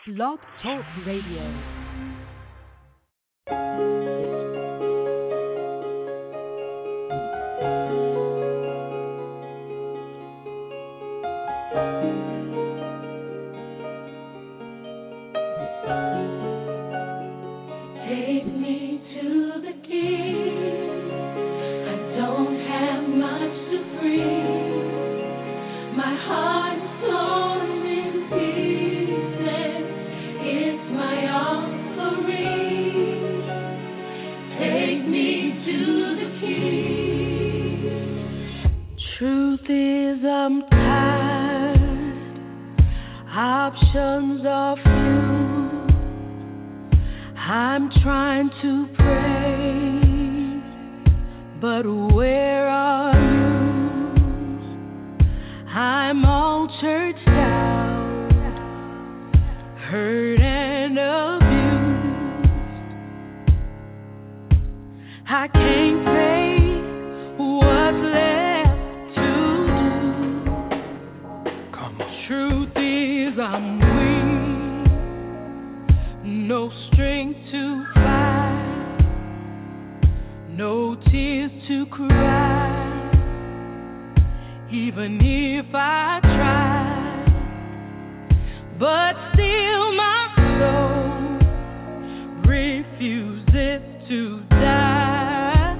Blog Talk Radio. Options are few. I'm trying to pray, but where are you? I'm all churched out, hurt and abused. I can't say what's left to do. Come on. Truth is I'm weak, no strength to fight, no tears to cry, even if I try, but still my soul refuses to die.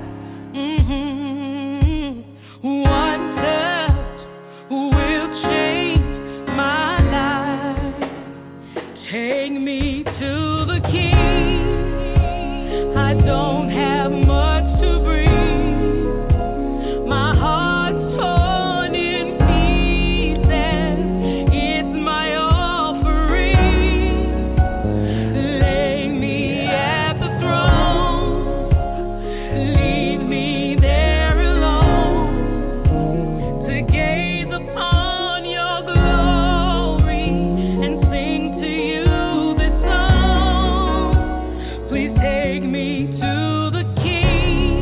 One touch will change my life. Take me to the King. I don't have much to bring. My heart's torn in pieces. It's my offering. Lay me at the throne. Leave me there alone to gaze upon your glory and sing to you this song. Please take me to the King.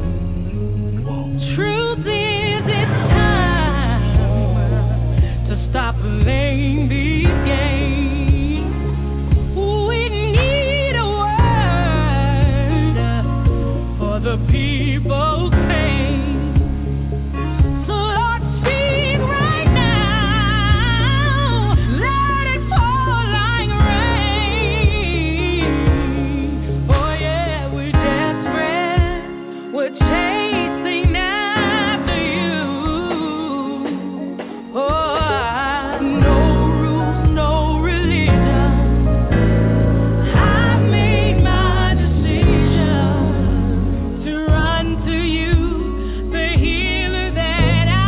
Truth is, it's time to stop playing these games. We need a word for the people's pain. So Lord, speak right now. Let it fall like rain. Oh yeah, we're desperate. We're chasing after you. Oh, no rules, no religion. I've made my decision to run to you, the healer that I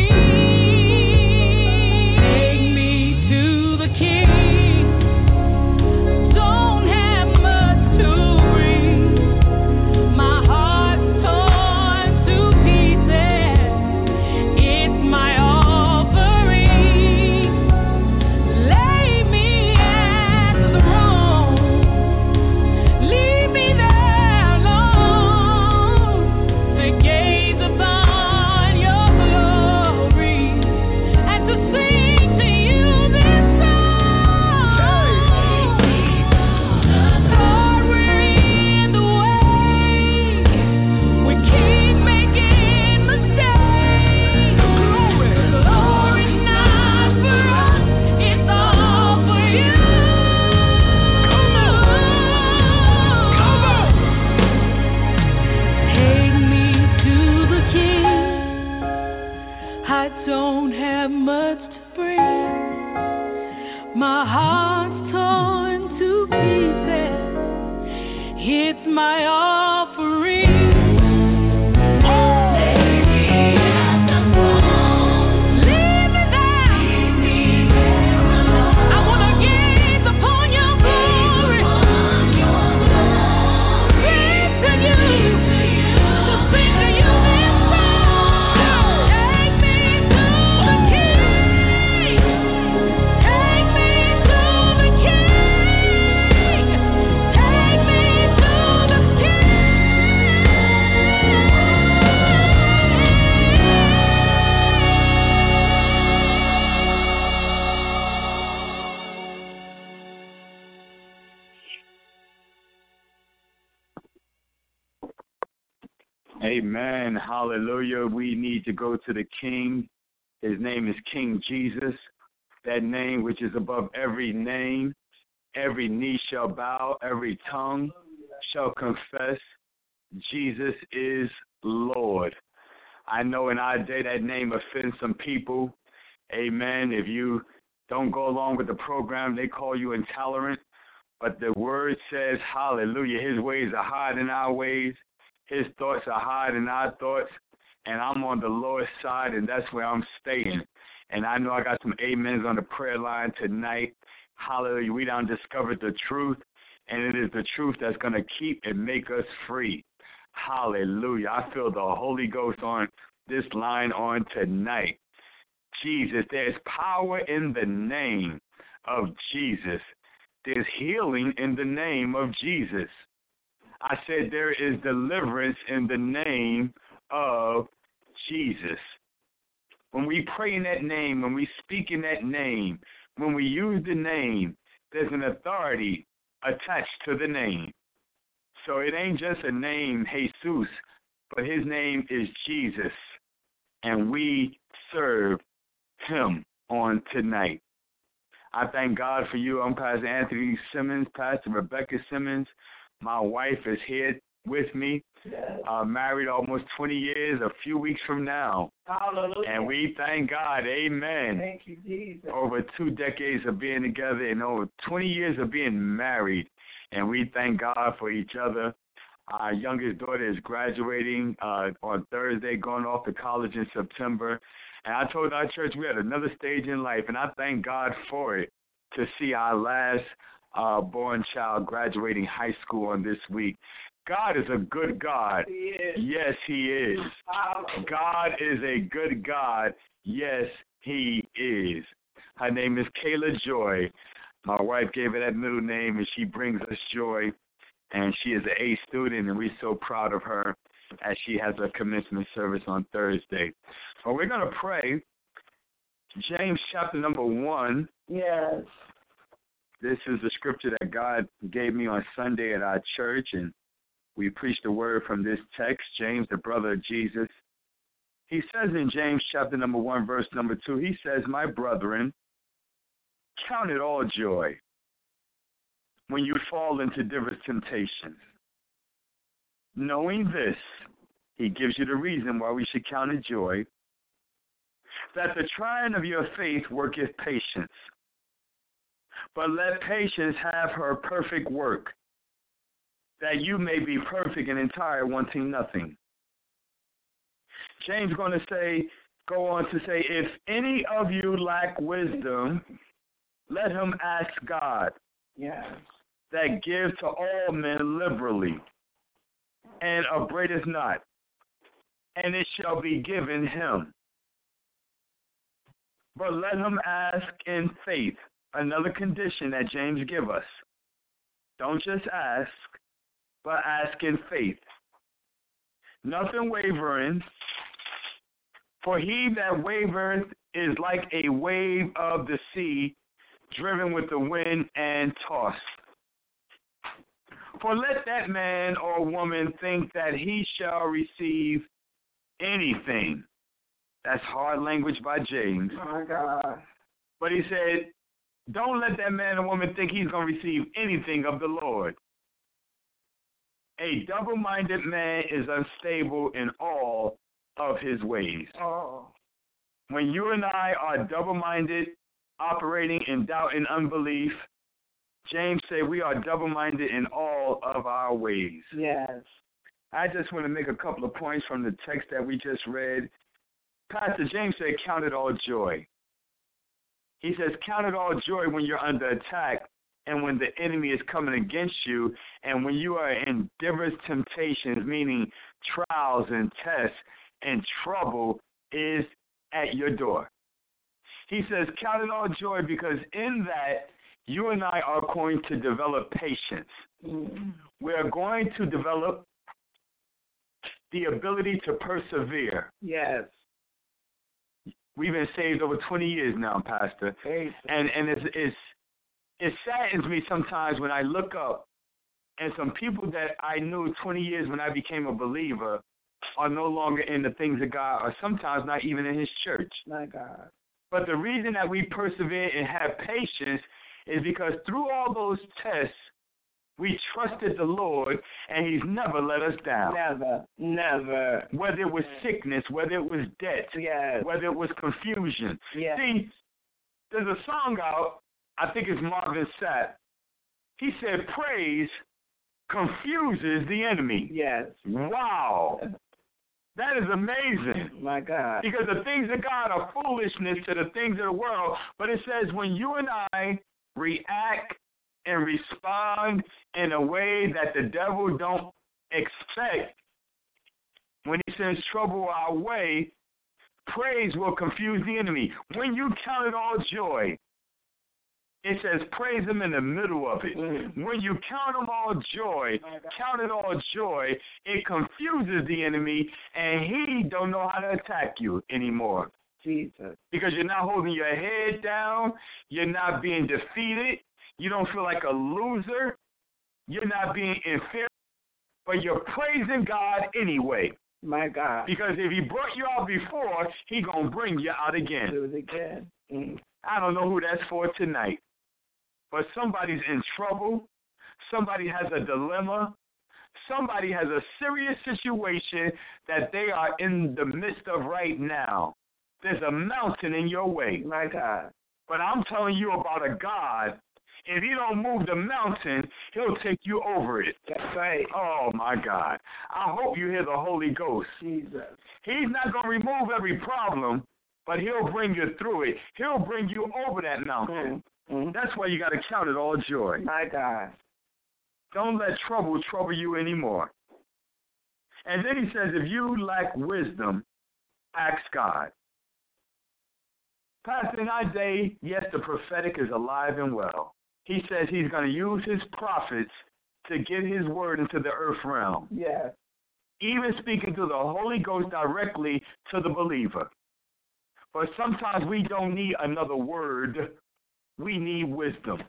need. Take me to the King. Don't have much to bring. My heart's torn to pieces. It's my offering. Lay me at the throne. Leave me there alone to gaze upon your glory and to sing to you this song. Lord, we're in the way. We keep making mistakes. The glory's not for us, it's all for you. Take me to the King. I don't have much to bring. My heart's torn to pieces. It's my offering. Leave me there. I wanna gaze upon your glory. Sing to you. To sing to you this song. Take me to the King. Take me to the King. Take me to the King. Amen. Hallelujah. We need to go to the King. His name is King Jesus. That name which is above every name. Every knee shall bow. Every tongue shall confess Jesus is Lord. I know in our day that name offends some people. Amen. If you don't go along with the program, they call you intolerant. But the word says, hallelujah, his ways are higher than our ways. His thoughts are higher than our thoughts. And I'm on the Lord's side, and that's where I'm staying. And I know I got some amens on the prayer line tonight. Hallelujah. We done discovered the truth, and it is the truth that's going to keep and make us free. Hallelujah. I feel the Holy Ghost on this line on tonight. Jesus, there's power in the name of Jesus. There's healing in the name of Jesus. I said there is deliverance in the name of Jesus. When we pray in that name, when we speak in that name, when we use the name, there's an authority attached to the name. So it ain't just a name, Jesus, but his name is Jesus. And we serve him on tonight. I thank God for you. I'm Pastor Anthony Simmons, Pastor Rebecca Simmons. My wife is here with me. Married almost 20 years, a few weeks from now. Hallelujah. And we thank God. Amen. Thank you, Jesus. Over 2 decades of being together and over 20 years of being married. And we thank God for each other. Our youngest daughter is graduating on Thursday, going off to college in September. And I told our church we had another stage in life, and I thank God for it, to see our last born child graduating high school on this week. God is a good God. He is. Yes, he is. God is a good God. Yes, he is. Her name is Kayla Joy. My wife gave her that middle name, and she brings us joy. And she is an A student, and we're so proud of her as she has a commencement service on Thursday. Well, we're going to pray. James chapter number 1. Yes. This is the scripture that God gave me on Sunday at our church, and we preached the word from this text, James, the brother of Jesus. He says in James chapter number 1, verse number 2, he says, "My brethren, count it all joy when you fall into diverse temptations. Knowing this," he gives you the reason why we should count it joy, "that the trying of your faith worketh patience. But let patience have her perfect work, that you may be perfect and entire, wanting nothing." James is going to go on to say, "If any of you lack wisdom, let him ask God, Yes. that gives to all men liberally, and upbraideth not, and it shall be given him. But let him ask in faith." Another condition that James give us. Don't just ask, but ask in faith. "Nothing wavering, for he that wavereth is like a wave of the sea, driven with the wind and tossed. For let that man or woman think that he shall receive anything." That's hard language by James. My God. But he said, don't let that man or woman think he's going to receive anything of the Lord. "A double-minded man is unstable in all of his ways." Oh. When you and I are double-minded, operating in doubt and unbelief, James said we are double-minded in all of our ways. Yes. I just want to make a couple of points from the text that we just read. Pastor James said, count it all joy. He says, count it all joy when you're under attack and when the enemy is coming against you and when you are in diverse temptations, meaning trials and tests and trouble is at your door. He says, count it all joy because in that, you and I are going to develop patience. We are going to develop the ability to persevere. Yes. We've been saved over 20 years now, Pastor. And it saddens me sometimes when I look up and some people that I knew 20 years when I became a believer are no longer in the things of God, or sometimes not even in his church. My God. But the reason that we persevere and have patience is because through all those tests, we trusted the Lord, and he's never let us down. Never. Never. Whether it was sickness, whether it was debt, Yes. whether it was confusion. Yes. See, there's a song out, I think it's Marvin Sapp. He said, praise confuses the enemy. Yes. Wow. That is amazing. My God. Because the things of God are foolishness to the things of the world. But it says when you and I react and respond in a way that the devil don't expect, when he sends trouble our way, praise will confuse the enemy. When you count it all joy, it says praise him in the middle of it. When you count them all joy, count it all joy, it confuses the enemy, and he don't know how to attack you anymore. Jesus. Because you're not holding your head down, you're not being defeated, you don't feel like a loser, you're not being inferior, but you're praising God anyway. My God. Because if he brought you out before, he going to bring you out again. Do it again. I don't know who that's for tonight, but somebody's in trouble. Somebody has a dilemma. Somebody has a serious situation that they are in the midst of right now. There's a mountain in your way. My God. But I'm telling you about a God. If he don't move the mountain, he'll take you over it. That's right. Oh, my God. I hope you hear the Holy Ghost. Jesus. He's not going to remove every problem, but he'll bring you through it. He'll bring you over that mountain. That's why you got to count it all joy. My God. Don't let trouble you anymore. And then he says, if you lack wisdom, ask God. Pastor, in our day, yes, the prophetic is alive and well. He says he's going to use his prophets to get his word into the earth realm. Yes. Even speaking to the Holy Ghost directly to the believer. But sometimes we don't need another word. We need wisdom.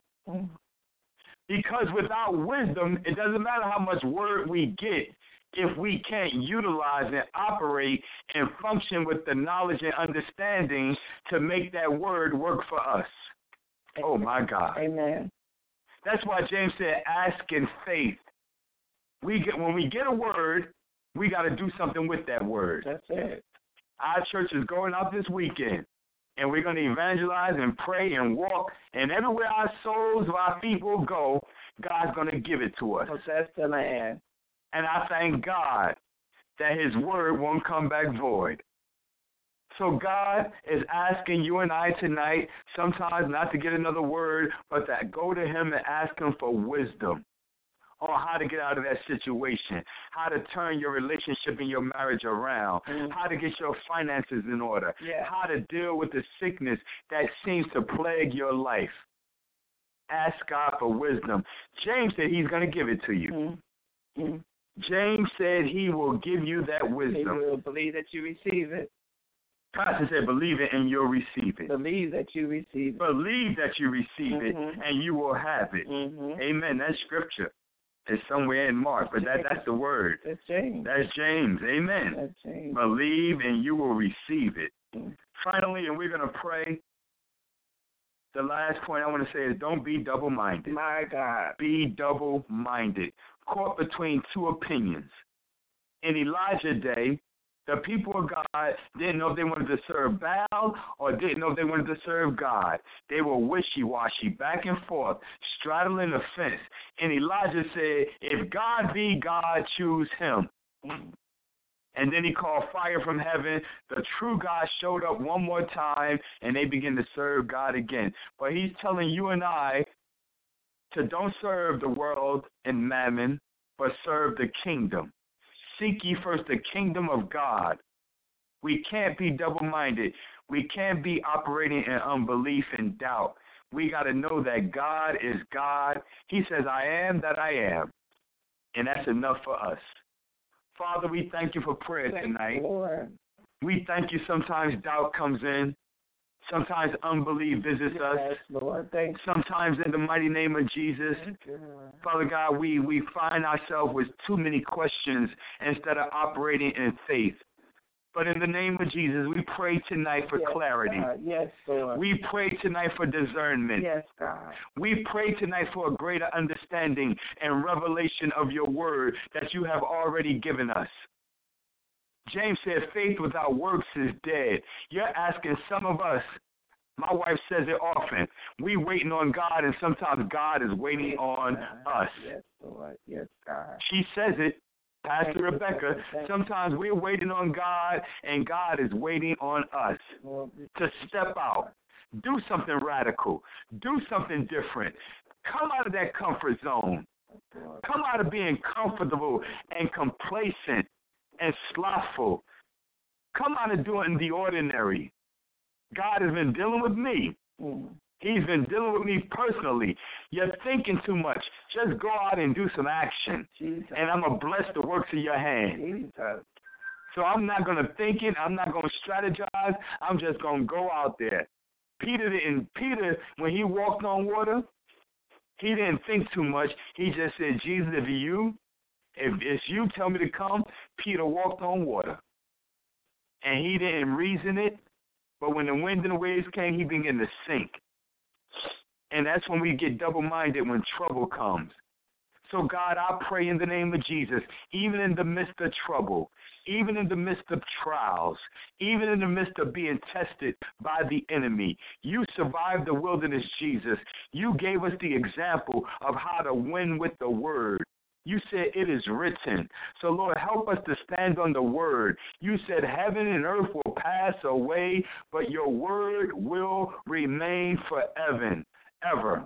Because without wisdom, it doesn't matter how much word we get if we can't utilize and operate and function with the knowledge and understanding to make that word work for us. Oh, my God. Amen. That's why James said, ask in faith. When we get a word, we got to do something with that word. That's it. Our church is going out this weekend, and we're going to evangelize and pray and walk, and everywhere our souls of our feet will go, God's going to give it to us. Possess the land. And I thank God that his word won't come back void. So God is asking you and I tonight, sometimes not to get another word, but to go to him and ask him for wisdom on how to get out of that situation, how to turn your relationship and your marriage around, how to get your finances in order, how to deal with the sickness that seems to plague your life. Ask God for wisdom. James said he's going to give it to you. James said he will give you that wisdom. He will believe that you receive it. Pastor said, believe it and you'll receive it. Believe that you receive it. Believe that you receive it and you will have it. Amen. That's scripture. It's somewhere in Mark, but that's the word. That's James. That's James. Amen. That's James. Believe and you will receive it. Finally, and we're going to pray, the last point I want to say is don't be double-minded. My God. Be double-minded. Caught between two opinions. In Elijah's day, the people of God didn't know if they wanted to serve Baal or didn't know if they wanted to serve God. They were wishy-washy, back and forth, straddling the fence. And Elijah said, if God be God, choose him. And then he called fire from heaven. The true God showed up one more time, and they began to serve God again. But he's telling you and I to don't serve the world and mammon, but serve the kingdom. Seek ye first the kingdom of God. We can't be double-minded. We can't be operating in unbelief and doubt. We got to know that God is God. He says, I am that I am. And that's enough for us. Father, we thank you for prayer tonight. Lord. We thank you sometimes doubt comes in. Sometimes unbelief visits us. Yes, Lord. Thank you. Sometimes in the mighty name of Jesus, Thank you, Lord. Father God, we find ourselves with too many questions instead of operating in faith. But in the name of Jesus, we pray tonight for Yes, clarity. God. Yes, Lord. We pray tonight for discernment. Yes, God. We pray tonight for a greater understanding and revelation of your word that you have already given us. James said faith without works is dead. You're asking some of us, my wife says it often, we waiting on God and sometimes God is waiting on us. Yes, Lord. Yes, God. She says it, Pastor Thank you, Rebecca, thank you. sometimes we're waiting on God and God is waiting on us Lord, to step out, do something radical, do something different. Come out of that comfort zone. Lord. Come out of being comfortable and complacent and slothful. Come out of doing the ordinary. God has been dealing with me. Mm. He's been dealing with me personally. You're thinking too much. Just go out and do some action. Jesus. And I'm going to bless the works of your hand. Jesus. So I'm not going to think it. I'm not going to strategize. I'm just going to go out there. Peter, when he walked on water, he didn't think too much. He just said, Jesus, if it's you, tell me to come. Peter walked on water. And he didn't reason it. But when the wind and the waves came, he began to sink. And that's when we get double-minded when trouble comes. So, God, I pray in the name of Jesus, even in the midst of trouble, even in the midst of trials, even in the midst of being tested by the enemy, you survived the wilderness, Jesus. You gave us the example of how to win with the word. You said it is written. So, Lord, help us to stand on the word. You said heaven and earth will pass away, but your word will remain forever. Ever.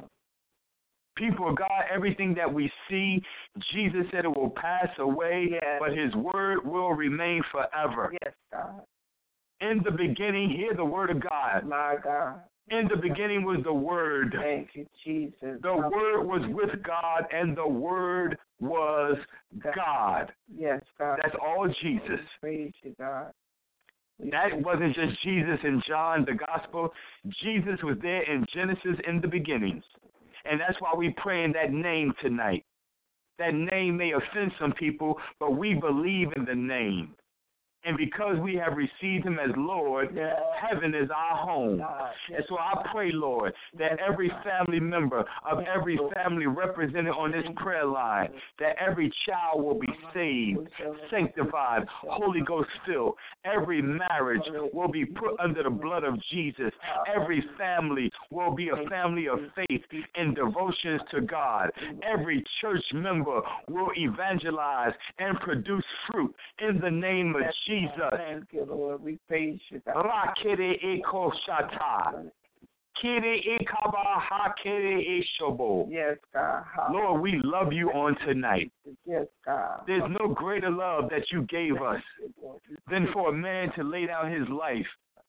People of God, everything that we see, Jesus said it will pass away, Yes. but his word will remain forever. Yes, God. In the beginning, hear the word of God. My God. In the beginning was the word. Thank you, Jesus. The word was with God, and the word was God. Yes, God. That's all Jesus. Praise you, God. That wasn't just Jesus in John, the gospel. Jesus was there in Genesis in the beginning. And that's why we pray in that name tonight. That name may offend some people, but we believe in the name. And because we have received him as Lord, Yes. heaven is our home. God. And so I pray, Lord, that every family member of every family represented on this prayer line, that every child will be saved, sanctified, Holy Ghost filled. Every marriage will be put under the blood of Jesus. Every family will be a family of faith and devotions to God. Every church member will evangelize and produce fruit in the name of Jesus. Thank you, Lord. We praise you, God. Rakere eko shata. Kere ekaba hakere eshobo. Yes, God. Lord, we love you on tonight. Yes, God. There's no greater love that you gave us than for a man to lay down his life.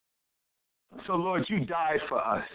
So, Lord, you died for us.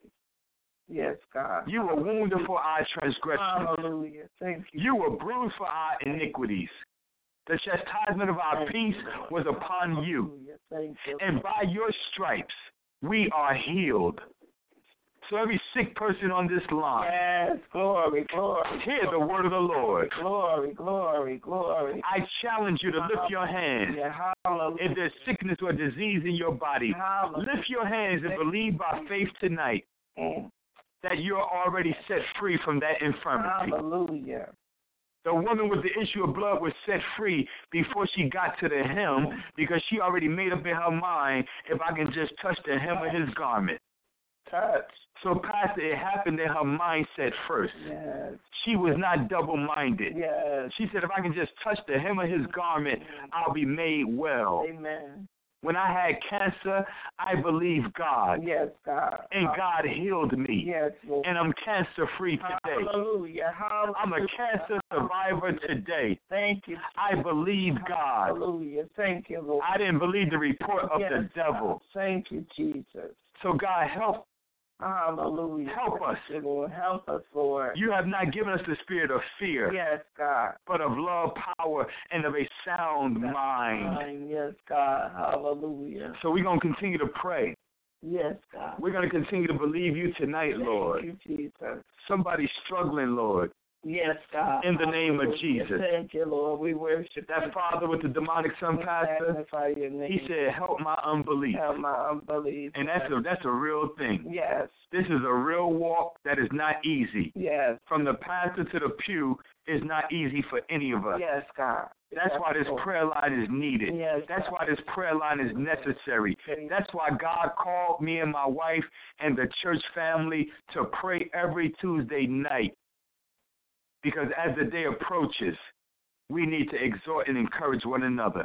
Yes, God. You were wounded for our transgressions. Hallelujah. Thank you. You were bruised for our iniquities. The chastisement of our peace was upon you. Hallelujah. Thank you. And by your stripes, we are healed. So every sick person on this line, Yes, glory, glory. hear the word of the Lord. Glory, glory, glory. I challenge you to lift your hands. Yeah, hallelujah. If there's sickness or disease in your body, Hallelujah. lift your hands and believe by faith tonight that you're already set free from that infirmity. Hallelujah. The woman with the issue of blood was set free before she got to the hem because she already made up in her mind, if I can just touch the hem of his garment. Touch. So, Pastor, it happened in her mindset first. Yes. She was not double-minded. Yes. She said, if I can just touch the hem of his garment, I'll be made well. Amen. When I had cancer, I believed God. Yes, God. And God healed me. Yes, Lord. And I'm cancer-free today. Hallelujah. Hallelujah. I'm a cancer survivor today. Thank you. I believe God. Hallelujah. Thank you, Lord. I didn't believe the report of Yes, the devil. God. Thank you, Jesus. So, God, help Hallelujah. Help us. Thank you, Lord. Help us, Lord. You have not given us the spirit of fear, Yes, God. but of love, power, and of a sound mind. Yes, God. Hallelujah. So we're going to continue to pray. Yes, God. We're going to continue to believe you tonight, Lord. Thank you, Jesus. Somebody's struggling, Lord. Yes, God. In the name of Hallelujah. Jesus. Thank you, Lord. We worship That father with the demonic son, Pastor, magnify your name. he said, help my unbelief. Help my unbelief. And that's a real thing. Yes. This is a real walk that is not easy. Yes. From the pastor to the pew is not easy for any of us. Yes, God. That's why this prayer line is needed. Yes, That's God. why this prayer line is necessary. That's why God called me and my wife and the church family to pray every Tuesday night. Because as the day approaches, we need to exhort and encourage one another.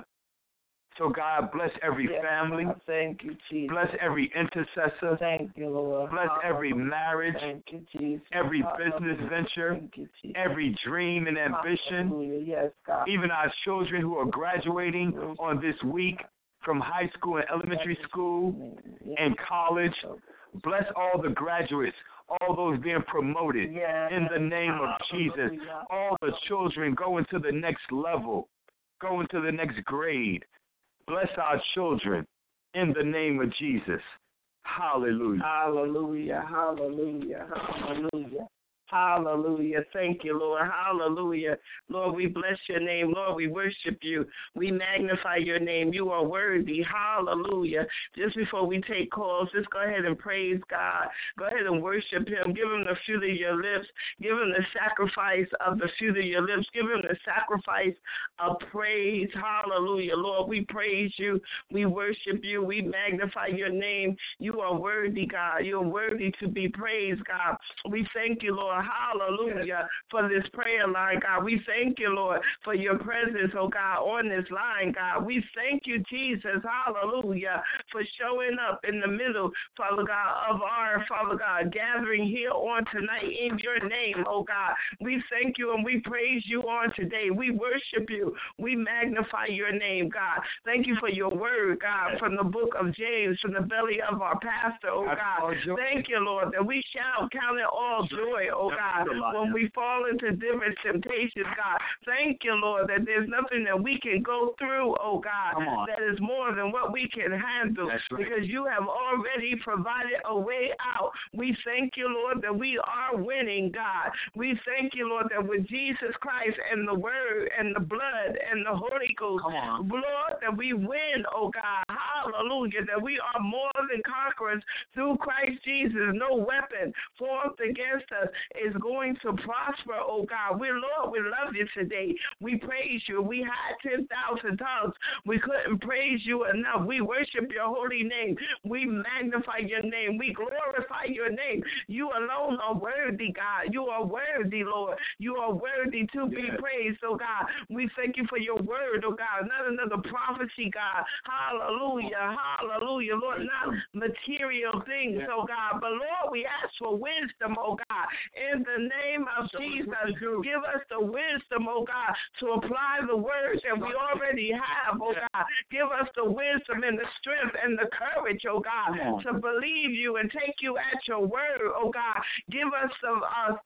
So God bless every family. God. Thank you, Jesus. Bless every intercessor. Thank you, Lord. Bless every marriage. Thank you, Jesus. Every business venture. Thank you, Jesus. Every dream and ambition. Hallelujah. Yes, God. Even our children who are graduating on this week from high school and elementary school and college. Bless all the graduates, all those being promoted in the name of Jesus. All the children going to the next level, going to the next grade. Bless our children in the name of Jesus. Hallelujah. Hallelujah. Hallelujah. Hallelujah. Hallelujah. Thank you, Lord. Hallelujah. Lord, we bless your name. Lord, we worship you. We magnify your name. You are worthy. Hallelujah. Just before we take calls, just go ahead and praise God. Go ahead and worship him. Give him the fruit of your lips. Give him the sacrifice of the fruit of your lips. Give him the sacrifice of praise. Hallelujah. Lord, we praise you. We worship you. We magnify your name. You are worthy, God. You are worthy to be praised, God. We thank you, Lord. Hallelujah, for this prayer line, God. We thank you, Lord, for your presence, oh God, on this line, God. We thank you, Jesus, hallelujah, for showing up in the middle, Father God, of our, Father God, gathering here on tonight in your name, oh God. We thank you and we praise you on today. We worship you. We magnify your name, God. Thank you for your word, God, from the book of James, from the belly of our pastor, oh God. Thank you, Lord, that we shall count it all joy, oh God, when we fall into different temptations, God. Thank you, Lord, that there's nothing that we can go through, oh God, that is more than what we can handle, because you have already provided a way out. We thank you, Lord, that we are winning, God. We thank you, Lord, that with Jesus Christ and the Word and the blood and the Holy Ghost, Lord, that we win, oh God. Hallelujah, that we are more than conquerors through Christ Jesus. No weapon formed against us is going to prosper, oh God. Lord, we love you today. We praise you. We had 10,000 tongues. We couldn't praise you enough. We worship your holy name. We magnify your name. We glorify your name. You alone are worthy, God. You are worthy, Lord. You are worthy to be praised, oh God. We thank you for your word, oh God. Not another prophecy, God. Hallelujah. Hallelujah, Lord. Not material things, oh God. But Lord, we ask for wisdom, oh God. In the name of Jesus, give us the wisdom, oh God, to apply the words that we already have, oh God. Give us the wisdom and the strength and the courage, oh God, to believe you and take you at your word, oh God. Give us some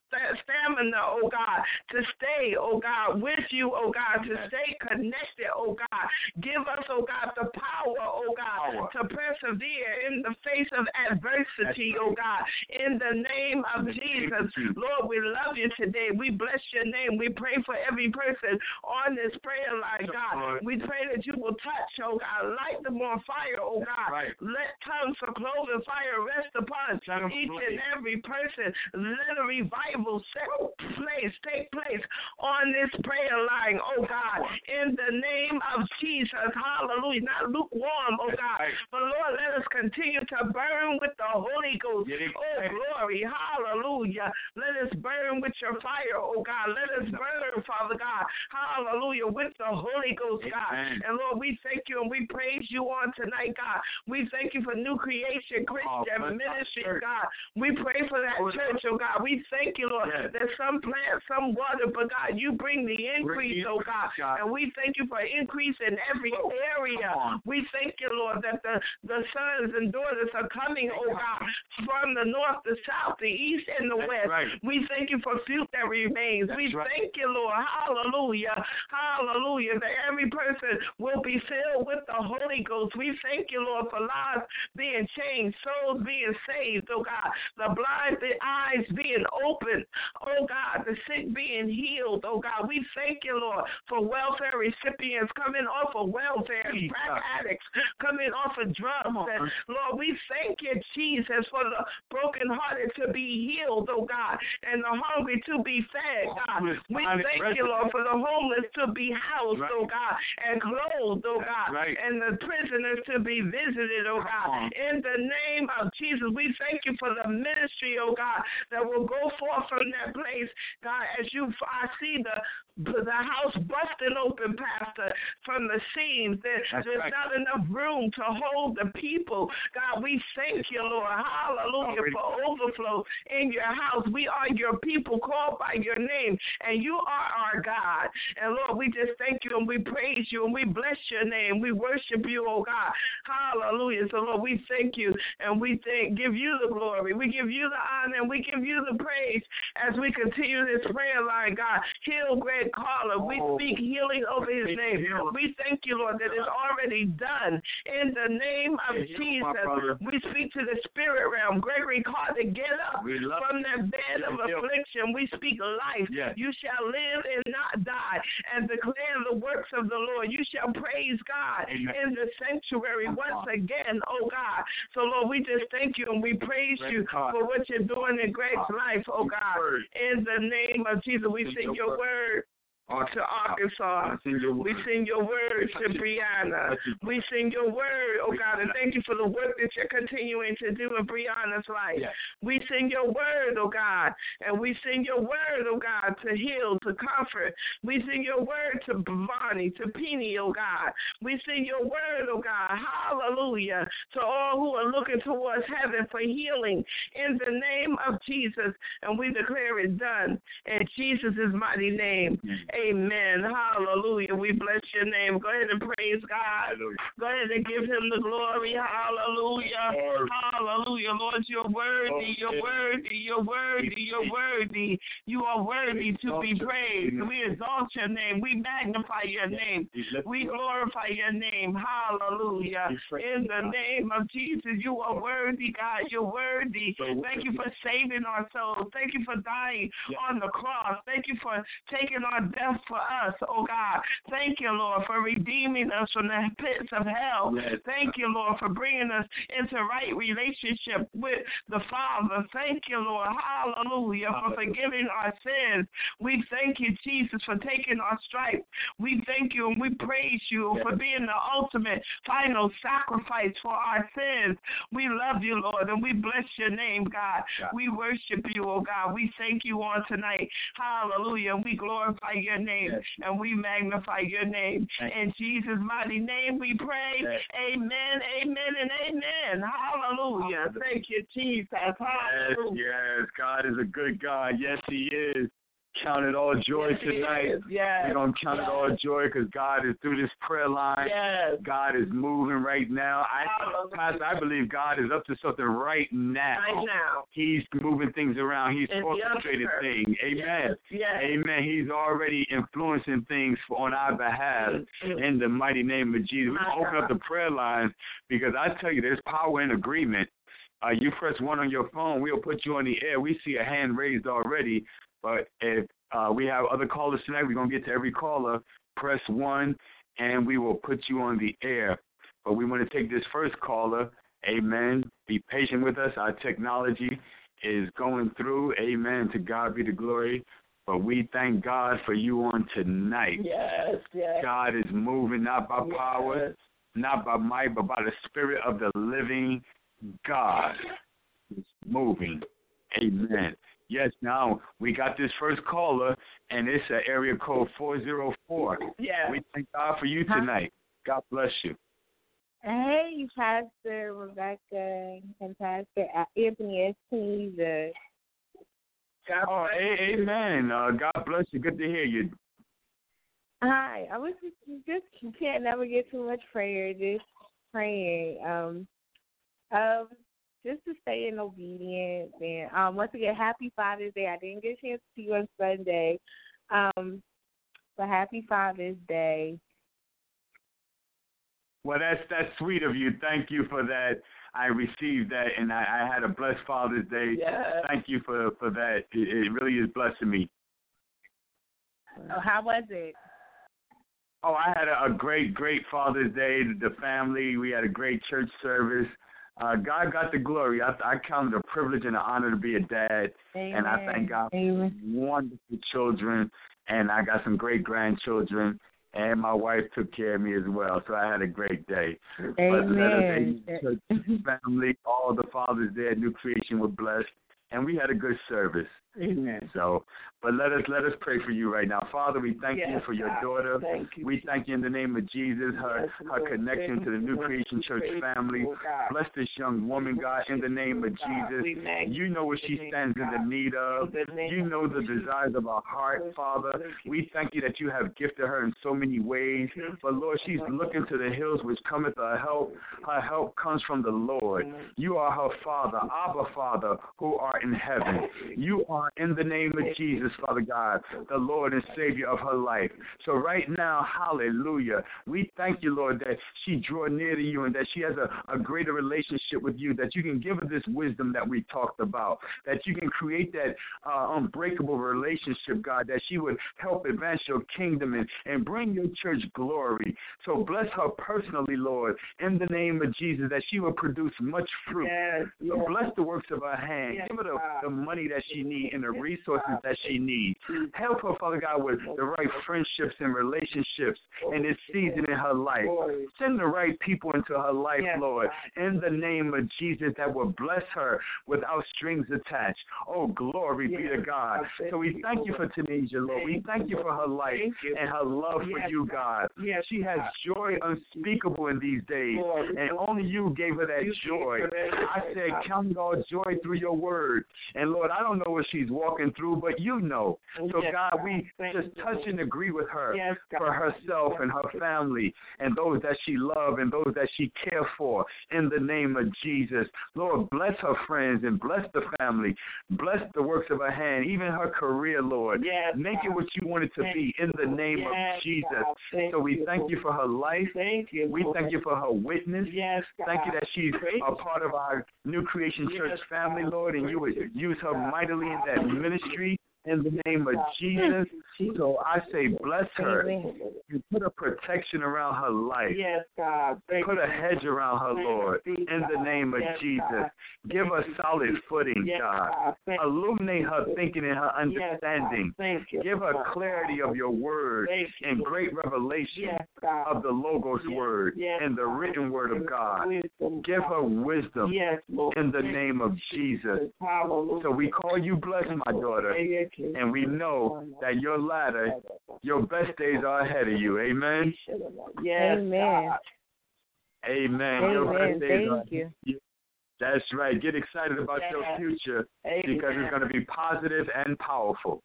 stamina, oh God, to stay, oh God, with you, oh God, to stay connected, oh God. Give us, oh God, the power, oh God, to persevere in the face of adversity, oh God. In the name of Jesus, Lord, we love you today. We bless your name. We pray for every person on this prayer line, God. We pray that you will touch, oh God, light them on fire, oh God. Let tongues of cloven fire rest upon each and every person. Let a revival take place on this prayer line, oh God. In the name of Jesus, hallelujah. Not lukewarm, oh God, but Lord, let us continue to burn with the Holy Ghost. Oh, glory, hallelujah. Let us burn with your fire, oh God. Let us burn, Father God, hallelujah, with the Holy Ghost, God. And Lord, we thank you and we praise you on tonight, God. We thank you for New Creation Christian Ministry, God. We pray for that church, oh God. We thank you, Lord, that some plant, some water, but God, you bring the increase, oh God. And we thank you for increase in every area. We thank you, Lord, that the sons and daughters are coming, oh God, from the north, the south, the east, and the west. We thank thank you for fruit that remains. We thank you, Lord. Hallelujah. Hallelujah. That every person will be filled with the Holy Ghost. We thank you, Lord, for lives being changed, souls being saved, oh God. The blind, the eyes being opened, oh God. The sick being healed, oh God. We thank you, Lord, for welfare recipients coming off of welfare, crack addicts coming off of drugs. And Lord, we thank you, Jesus, for the brokenhearted to be healed, oh God, and the hungry to be fed, God. We thank you, Lord, for the homeless to be housed, oh God, and clothed, oh God, and the prisoners to be visited, oh God. In the name of Jesus, we thank you for the ministry, oh God, that will go forth from that place, God, as I see the house busting open, Pastor, from the seams. There's not enough room to hold the people. God, we thank you, Lord. Hallelujah, for overflow in your house. We are your people called by your name, and you are our God. And Lord, we just thank you and we praise you and we bless your name. We worship you, oh God. Hallelujah. So, Lord, we thank you and we give you the glory. We give you the honor and we give you the praise as we continue this prayer line, God. Heal Greg Carla. We speak healing over his name. We thank you, Lord, that it's already done. In the name of Jesus, we speak to the spirit realm. Gregory Carter, get up from that bed of affliction. We speak life. You shall live and not die and declare the works of the Lord. You shall praise God in the sanctuary once again, oh God. So, Lord, we just thank you and we praise you for what you're doing in Greg's life, oh God. In the name of Jesus, we sing your word to Arkansas. We sing your word to Brianna. We sing your word, oh God, and thank you for the work that you're continuing to do in Brianna's life. We sing your word, oh God, and we sing your word, oh God, to heal, to comfort. We sing your word to Bonnie, to Peony, oh God. We sing your word, oh God, hallelujah, to all who are looking towards heaven for healing in the name of Jesus, and we declare it done in Jesus' mighty name. Amen. Hallelujah. We bless your name. Go ahead and praise God. Go ahead and give him the glory. Hallelujah. Hallelujah. Lord, you're worthy. You're worthy. You're worthy. You're worthy. You are worthy to be praised. We exalt your name. We magnify your name. We glorify your name. Hallelujah. In the name of Jesus, you are worthy, God. You're worthy. Thank you for saving our souls. Thank you for dying on the cross. Thank you for taking our death for us, oh God. Thank you, Lord, for redeeming us from the pits of hell. Thank you, Lord, for bringing us into right relationship with the Father. Thank you, Lord, hallelujah, for forgiving our sins. We thank you, Jesus, for taking our stripes. We thank you and we praise you for being the ultimate final sacrifice for our sins. We love you, Lord, and we bless your name, God. We worship you, oh God. We thank you on tonight. Hallelujah. We glorify your name and we magnify your name. In Jesus' mighty name we pray. Amen, amen, and amen. Hallelujah. Thank you, Jesus. Hallelujah. Yes, God is a good God. Yes, he is. Count it all joy tonight. We're going to count it all joy because God is through this prayer line. God is moving right now. Pastor, I believe God is up to something right now. He's moving things around. He's orchestrating things. Amen. Amen. He's already influencing things on our behalf in the mighty name of Jesus. We're going to open up the prayer lines because I tell you, there's power in agreement. You press 1 on your phone, we'll put you on the air. We see a hand raised already. But if we have other callers tonight, we're going to get to every caller. Press 1, and we will put you on the air. But we want to take this first caller. Amen. Be patient with us. Our technology is going through. Amen. To God be the glory. But we thank God for you on tonight. God is moving not by power, not by might, but by the Spirit of the living God. He's moving. Amen. Yes, now we got this first caller, and it's area code 404. We thank God for you tonight. God bless you. Hey, Pastor Rebecca and Pastor Anthony S. Jesus. Amen. God bless you. Good to hear you. Hi. I was just can't never get too much prayer. Just praying. just to stay in obedience. And once again, happy Father's Day. I didn't get a chance to see you on Sunday, but happy Father's Day. Well, that's sweet of you. Thank you for that. I received that, and I had a blessed Father's Day. Yes. Thank you for that. It really is blessing me. Oh, how was it? Oh, I had a great Father's Day. The family, we had a great church service. God got the glory. I count it a privilege and an honor to be a dad. Amen. And I thank God for wonderful children, and I got some great grandchildren, and my wife took care of me as well. So I had a great day. Amen. Church family, all the fathers there at New Creation were blessed, and we had a good service. Amen. So, but let us pray for you right now. Father, we thank you for your daughter. Thank you. We thank you in the name of Jesus, her connection to the New Creation Church family. Bless this young woman, God, in the name of Jesus. You know what she stands in the need of. You know the desires of her heart, Father. We thank you that you have gifted her in so many ways. But, Lord, she's looking to the hills which cometh her help. Her help comes from the Lord. You are her Father, Abba Father, who art in heaven. You are, in the name of Jesus, Father God, the Lord and Savior of her life. So right now, hallelujah, we thank you, Lord, that she draw near to you and that she has a greater relationship with you, that you can give her this wisdom that we talked about, that you can create that unbreakable relationship, God, that she would help advance your kingdom and bring your church glory. So bless her personally, Lord, in the name of Jesus, that she will produce much fruit. So bless the works of her hand. Give her the money that she needs and the resources that she needs. Help her, Father God, with the right friendships and relationships in this season in her life. Send the right people into her life, Lord, in the name of Jesus, that will bless her without strings attached. Oh, glory be to God. So we thank you for Tanisha, Lord. We thank you for her life and her love for you, God. She has joy unspeakable in these days, and only you gave her that joy. I said, count it all joy through your word. And Lord, I don't know what she's walking through, but you know. So God, we just touch and agree with her for herself and her family and those that she loves and those that she cares for in the name of Jesus. Lord, bless her friends and bless the family. Bless the works of her hand, even her career, Lord. Make it what you want it to be in the name of Jesus. So we thank you for her life. We thank you for her witness. Thank you that she's a part of our New Creation Church family, Lord, and you would use her mightily in that ministry in the name of Jesus. So I say bless her. You put a protection around her life. Put a hedge around her, Lord, in the name of Jesus. Give her solid footing, God. Illuminate her thinking and her understanding. Give her clarity of your word and great revelation of the Logos word and the written word of God. Give her wisdom in the name of Jesus. So we call you blessed, my daughter, and we know that your latter, your best days are ahead of you. Amen? Amen. Amen. Your best days are Thank you. That's right. Get excited about your future because it's going to be positive and powerful.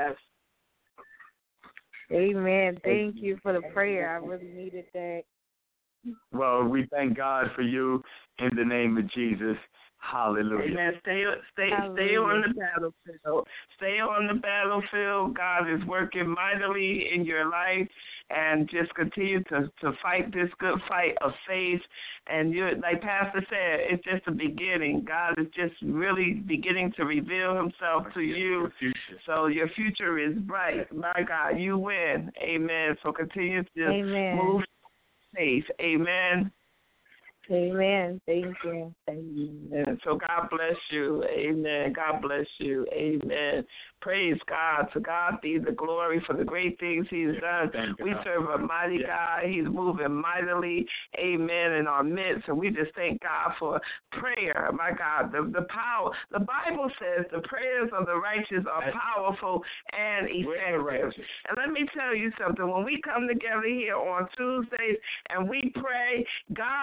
Amen. Thank you for the prayer. I really needed that. Well, we thank God for you in the name of Jesus. Hallelujah. Amen. Stay on the battlefield. Stay on the battlefield. God is working mightily in your life, and just continue to fight this good fight of faith. And you, like Pastor said, it's just the beginning. God is just really beginning to reveal himself to you. So your future is bright. My God, you win. Amen. So continue to move faith. Amen. Amen. Thank you. Amen. So God bless you. Amen. God bless you. Amen. Praise God. To God be the glory for the great things he's done. We serve a mighty God. He's moving mightily. Amen. In our midst. And we just thank God for prayer. My God. The power. The Bible says the prayers of the righteous are powerful and effective. And let me tell you something. When we come together here on Tuesdays and we pray, God is moving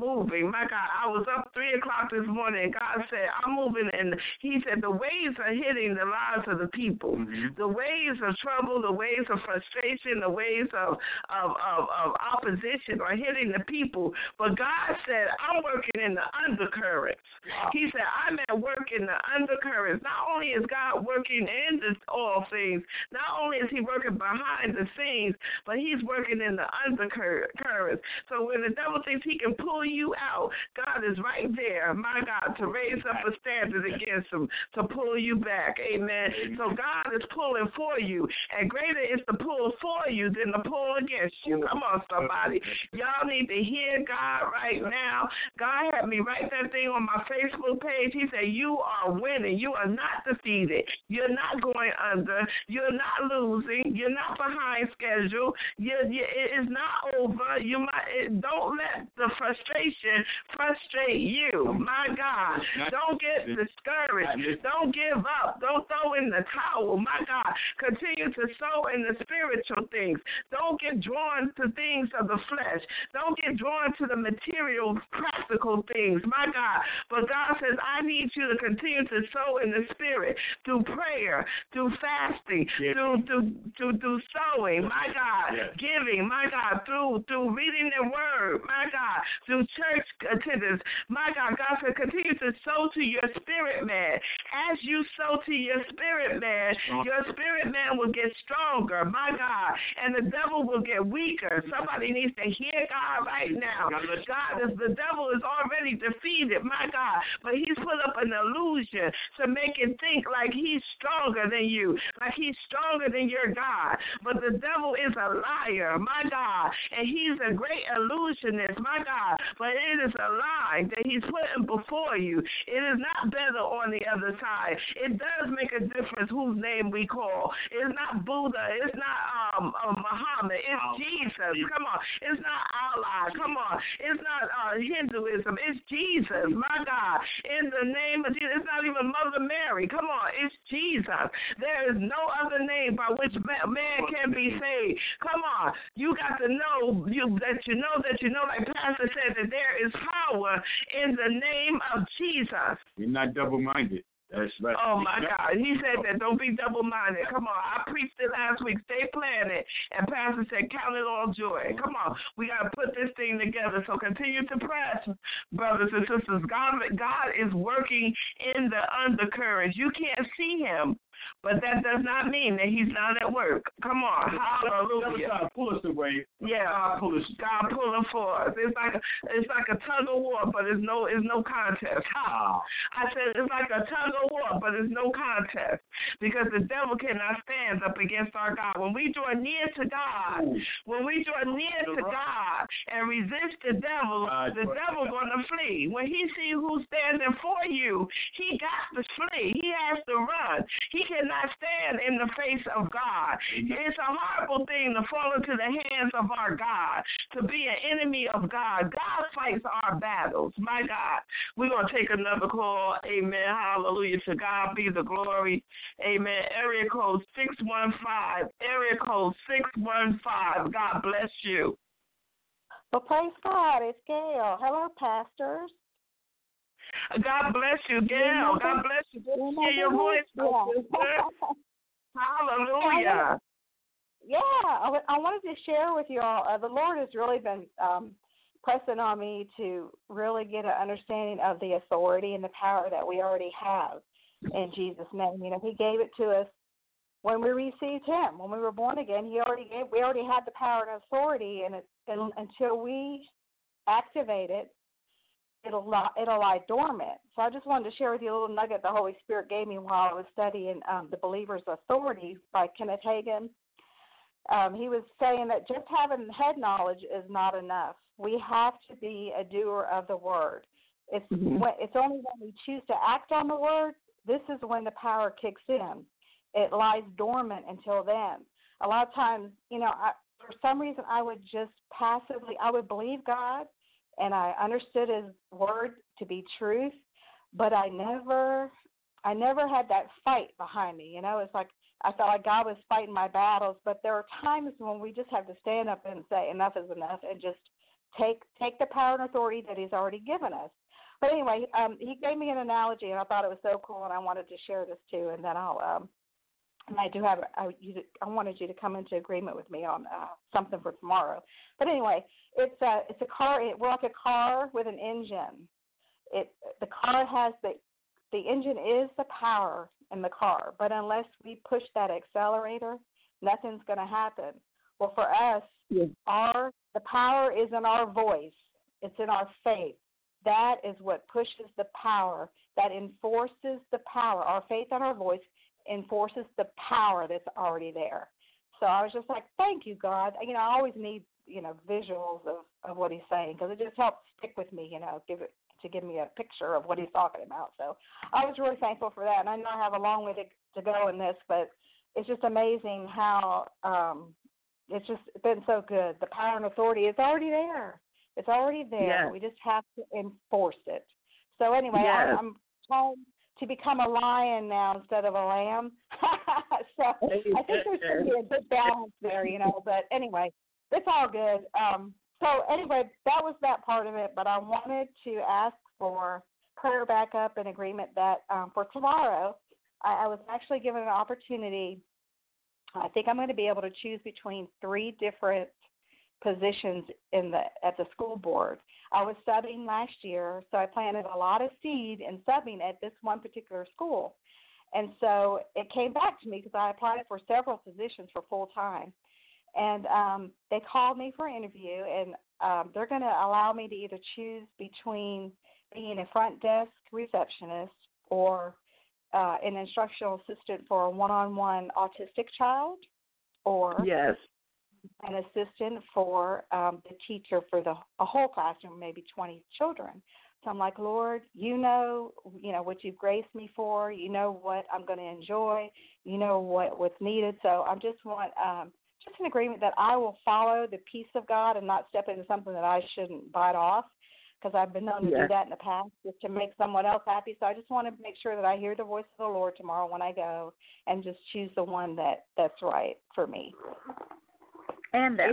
moving. My God, I was up 3 o'clock this morning, and God said, I'm moving, and he said the waves are hitting the lives of the people. Mhm. The waves of trouble, the waves of frustration, the waves of opposition are hitting the people. But God said, I'm working in the undercurrents. Wow. He said, I'm at work in the undercurrents. Not only is God working in all things, not only is he working behind the scenes, but he's working in the undercurrents. So when the devil thinks he can pull you out, God is right there, my God, to raise up a standard against him, to pull you back. Amen. So God is pulling for you, and greater is the pull for you than the pull against you. Come on, somebody. Y'all need to hear God right now. God had me write that thing on my Facebook page. He said, you are winning. You are not defeated. You're not going under. You're not losing. You're not behind schedule. It is not over. Don't let the frustration frustrate you. My God. Don't get discouraged. Don't give up. Don't throw in the towel. My God. Continue to sow in the spiritual things. Don't get drawn to things of the flesh. Don't get drawn to the material, practical things. My God. But God says, I need you to continue to sow in the spirit through prayer, through fasting, through sowing. My God. Giving. My God. Through reading the word. My God. Through church attendance. My God. God said, continue to sow to your spirit man. As you sow to your spirit man will get stronger. My God. And the devil will get weaker. Somebody needs to hear God right now. The devil is already defeated. My God. But he's put up an illusion to make it think like he's stronger than you, like he's stronger than your God. But the devil is a liar. My God. And he's a great illusionist. My God. But it is a lie that he's putting before you. It is not better on the other side. It does make a difference whose name we call. It's not Buddha. It's not Muhammad. It's Jesus. Come on. It's not Allah. Come on. It's not Hinduism. It's Jesus. My God. In the name of Jesus. It's not even Mother Mary. Come on. It's Jesus. There is no other name by which man can be saved. Come on. You got to know like Pastor said, that there is power in the name of Jesus. You're not double-minded. That's right. Oh, my God. He said that don't be double-minded. Come on. I preached it last week. Stay planted. And Pastor said, count it all joy. Come on. We got to put this thing together. So continue to press, brothers and sisters. God is working in the undercurrents. You can't see him, but that does not mean that he's not at work. Come on. Hallelujah. God pull us away. Yeah. God pulling for us. It's like a tug of war, but it's no contest. I said it's like a tug of war, but it's no contest, because the devil cannot stand up against our God. When we draw near to God, and resist the devil going to flee. When he sees who's standing for you, he got to flee. He has to run. He cannot stand in the face of God. It's a horrible thing to fall into the hands of our God, to be an enemy of God. God fights our battles. My God. We're going to take another call. Amen. Hallelujah. To God be the glory. Amen. Area code 615. Area code 615. God bless you. Well, praise God. It's Gail. Hello, pastors. God bless you, Gail. God bless you. Good to hear your voice, my sister. Hallelujah. I wanted to share with you all. The Lord has really been pressing on me to really get an understanding of the authority and the power that we already have in Jesus' name. You know, He gave it to us when we received Him. When we were born again, we already had the power and authority, and until we activate it, it'll lie dormant. So I just wanted to share with you a little nugget the Holy Spirit gave me while I was studying The Believer's Authority by Kenneth Hagin. He was saying that just having head knowledge is not enough. We have to be a doer of the word. It's only when we choose to act on the word, this is when the power kicks in. It lies dormant until then. A lot of times, for some reason, I would just passively, I would believe God, and I understood His word to be truth, but I never had that fight behind me. It's like I felt like God was fighting my battles, but there are times when we just have to stand up and say enough is enough and just take the power and authority that He's already given us. But anyway, he gave me an analogy, and I thought it was so cool, and I wanted to share this too. And then I wanted you to come into agreement with me on something for tomorrow. But anyway, it's a car. We're like a car with an engine. The car has the engine is the power in the car, but unless we push that accelerator, nothing's going to happen. Well, for us, the power is in our voice. It's in our faith. That is what pushes the power, that enforces the power. Our faith and our voice enforces the power that's already there. So I was just like, thank you, God. I always need, visuals of what He's saying, because it just helps stick with me, give me a picture of what He's talking about. So I was really thankful for that. And I know I have a long way to go in this, but it's just amazing how it's just been so good. The power and authority is already there. It's already there. Yes. We just have to enforce it. So anyway, Yes. I'm trying to become a lion now instead of a lamb. So I think there's going to be a good balance there, But anyway, it's all good. So anyway, that was that part of it. But I wanted to ask for prayer backup and agreement that for tomorrow, I was actually given an opportunity. I think I'm going to be able to choose between 3 different positions at the school board. I was subbing last year, so I planted a lot of seed in subbing at this one particular school. And so it came back to me because I applied for several positions for full time. And they called me for an interview, and they're going to allow me to either choose between being a front desk receptionist or an instructional assistant for a one-on-one autistic child, or an assistant for the teacher for a whole classroom, maybe 20 children. So I'm like, Lord, you know what you've graced me for. You know what I'm going to enjoy. You know what's needed. So I just want just an agreement that I will follow the peace of God and not step into something that I shouldn't bite off, because I've been known to do that in the past just to make someone else happy. So I just want to make sure that I hear the voice of the Lord tomorrow when I go and just choose the one that's right for me. And that,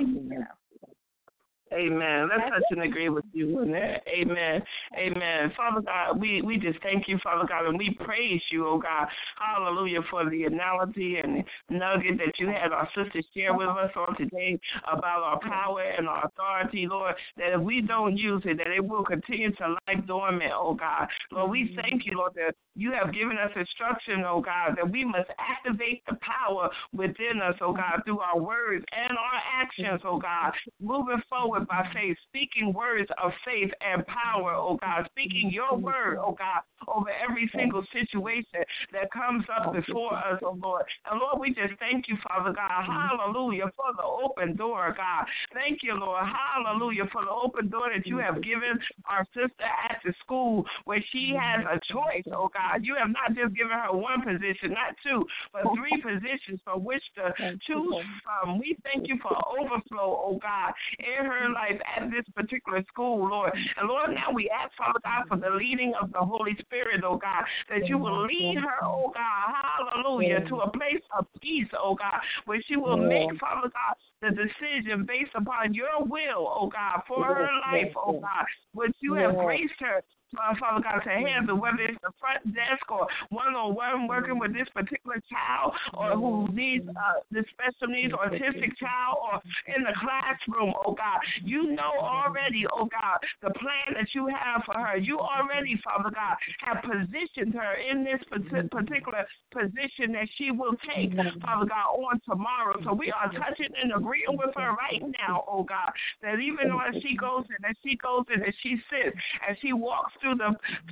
Amen. Let's touch and agree with you in that. Amen. Amen. Father God, we just thank you, Father God, and we praise you, oh God. Hallelujah, for the analogy and nugget that you had our sisters share with us on today about our power and our authority, Lord, that if we don't use it, that it will continue to lie dormant, oh God. Lord, we thank you, Lord, that you have given us instruction, oh God, that we must activate the power within us, oh God, through our words and our actions, oh God, moving forward by faith, speaking words of faith and power, oh God, speaking your word, oh God, over every single situation that comes up before us, oh Lord. And Lord, we just thank you, Father God, hallelujah, for the open door, God. Thank you, Lord, hallelujah, for the open door that you have given our sister at the school where she has a choice, oh God. You have not just given her one position, not 2, but 3 positions from which to choose from. We thank you for overflow, oh God, in her life at this particular school, Lord. And Lord, now we ask, Father God, for the leading of the Holy Spirit, oh God, that you will lead her, oh God, hallelujah, to a place of peace, oh God, where she will make, Father God, the decision based upon your will, oh God, for her life, oh God, which you have graced her, Father God, to handle, whether it's the front desk or one-on-one working with this particular child or who needs the special needs autistic child or in the classroom, oh God. You know already, oh God, the plan that you have for her. You already, Father God, have positioned her in this particular position that she will take, Father God, on tomorrow. So we are touching and agreeing with her right now, oh God, that even as she goes in, as she sits, as she walks through the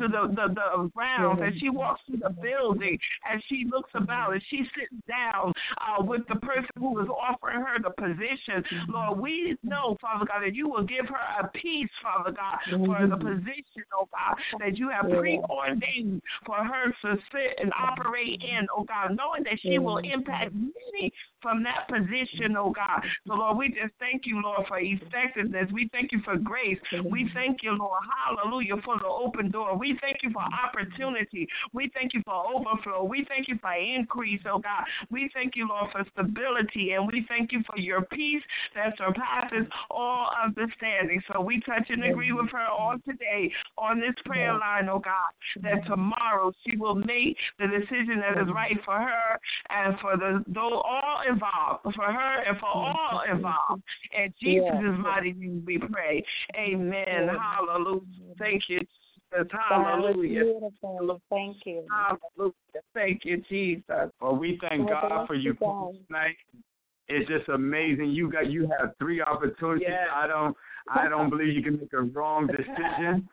grounds, as she walks through the building, as she looks about, as she sits down with the person who is offering her the position, Lord, we know, Father God, that you will give her a peace, Father God, for the position, oh God, that you have preordained for her to sit and operate in, oh God, knowing that she will impact many from that position, oh God. So, Lord, we just thank you, Lord, for effectiveness. We thank you for grace. We thank you, Lord, hallelujah, for the open door. We thank you for opportunity. We thank you for overflow. We thank you for increase, oh God. We thank you, Lord, for stability, and we thank you for your peace that surpasses all understanding. So we touch and agree with her on today on this prayer line, oh God, that tomorrow she will make the decision that is right for her and for all involved, for her and for all involved. In Jesus' mighty name we pray. Amen. Hallelujah. Thank you, Jesus. Hallelujah. Beautiful. Thank you. Hallelujah. Thank you, Jesus. Well, we thank God for you tonight. It's just amazing. You have 3 opportunities. Yes. I don't believe you can make a wrong decision.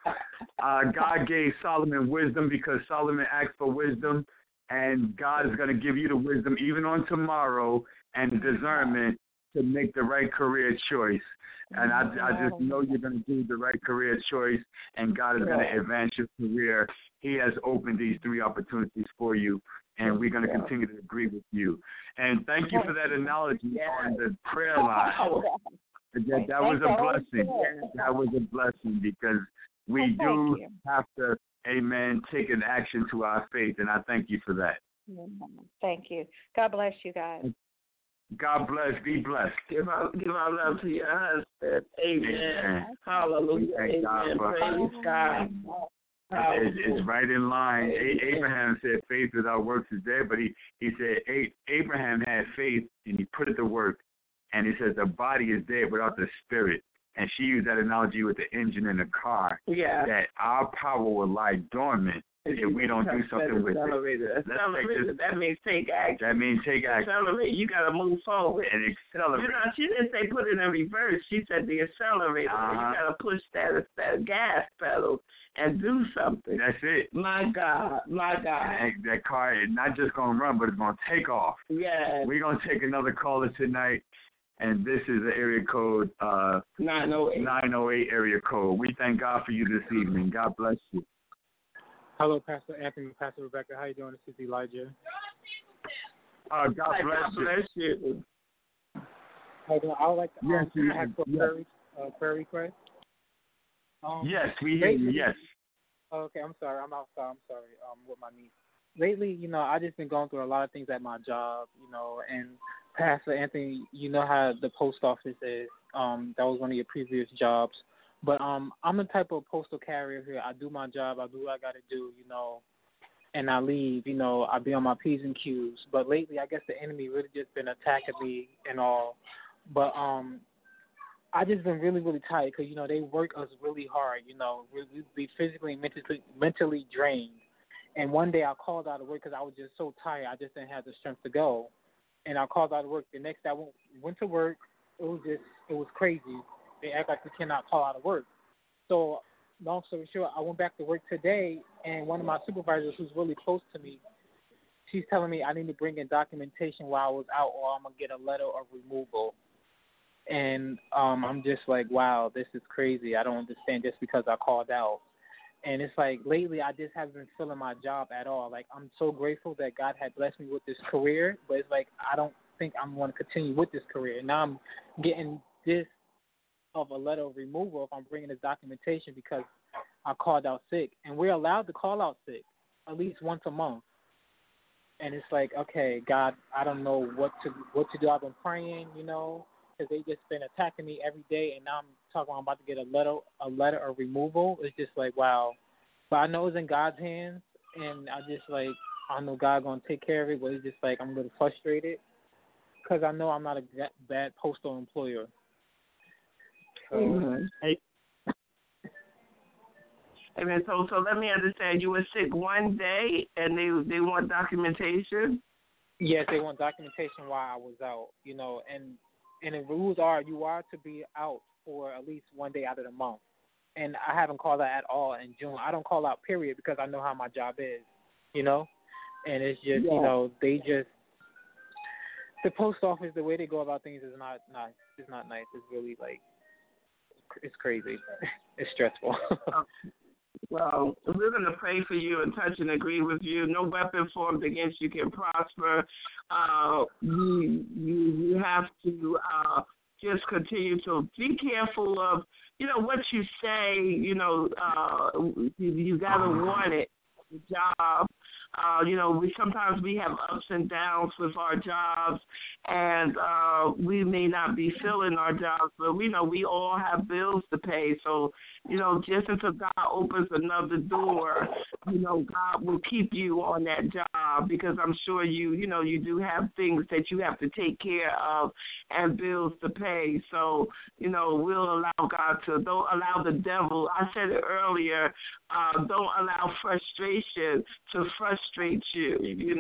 God gave Solomon wisdom because Solomon asked for wisdom, and God is going to give you the wisdom even on tomorrow and the discernment to make the right career choice. And I just know you're going to do the right career choice, and God is going to advance your career. He has opened these 3 opportunities for you, and we're going to continue to agree with you. And thank you for that analogy on the prayer line. That was a blessing. That was a blessing because we do have to, amen, take an action to our faith, and I thank you for that. Thank you. God bless you guys. God bless. Be blessed. Give our love to your husband. Amen. Hallelujah. Amen. Praise God. It's right in line. Abraham said faith without works is dead, but he said Abraham had faith and he put it to work. And he says the body is dead without the spirit. And she used that analogy with the engine in the car. Yeah. That our power will lie dormant if we don't do something with it. Accelerate. That means take action. Accelerate. You got to move forward. And accelerate. She didn't say put it in reverse. She said the accelerator. You got to push that gas pedal and do something. That's it. My God. And that car is not just going to run, but it's going to take off. Yeah. We're going to take another caller tonight. And this is the area code 908 area code. We thank God for you this evening. God bless you. Hello, Pastor Anthony, Pastor Rebecca. How you doing? This is Elijah. God bless you. How you doing? I would like to ask for a prayer request. Yes, we hear you. Yes. Okay, I'm sorry. I'm outside. I'm sorry. With my niece. Lately, I just been going through a lot of things at my job, and Pastor Anthony, you know how the post office is. That was one of your previous jobs. But I'm the type of postal carrier here. I do my job. I do what I got to do, and I leave. I be on my P's and Q's. But lately, I guess the enemy really just been attacking me and all. But I just been really, really tired because, they work us really hard. We be physically and mentally drained. And one day I called out of work because I was just so tired. I just didn't have the strength to go. And I called out of work. The next day I went to work. It was crazy. They act like we cannot call out of work. So long story short, I went back to work today, and one of my supervisors who's really close to me, she's telling me I need to bring in documentation while I was out or I'm going to get a letter of removal. And I'm just like, wow, this is crazy. I don't understand just because I called out. And it's like lately I just haven't been feeling my job at all. Like I'm so grateful that God had blessed me with this career, but it's like I don't think I'm going to continue with this career. Now I'm getting this of a letter of removal if I'm bringing this documentation because I called out sick. And we're allowed to call out sick at least once a month. And it's like, okay, God, I don't know what to do. I've been praying, because they just been attacking me every day, and now I'm talking. I'm about to get a letter of removal. It's just like, wow. But I know it's in God's hands, and I know God gonna take care of it. But it's just like I'm a little frustrated because I know I'm not a bad postal employer. So, Amen. So let me understand. You were sick one day, and they want documentation. Yes, they want documentation while I was out. And the rules are you are to be out for at least one day out of the month. And I haven't called out at all in June. I don't call out, period, because I know how my job is, And it's just, the post office, the way they go about things is not nice. It's not nice. It's really, it's crazy. It's stressful. Well, we're going to pray for you and touch and agree with you. No weapon formed against you can prosper. You have to just continue to be careful of, what you say, you got to want it, the job. We have ups and downs with our jobs, and we may not be feeling our jobs, but we know we all have bills to pay. So, just until God opens another door, God will keep you on that job, because I'm sure you do have things that you have to take care of and bills to pay. So, we'll allow God to, don't allow the devil, I said it earlier, don't allow frustration to frustrate you.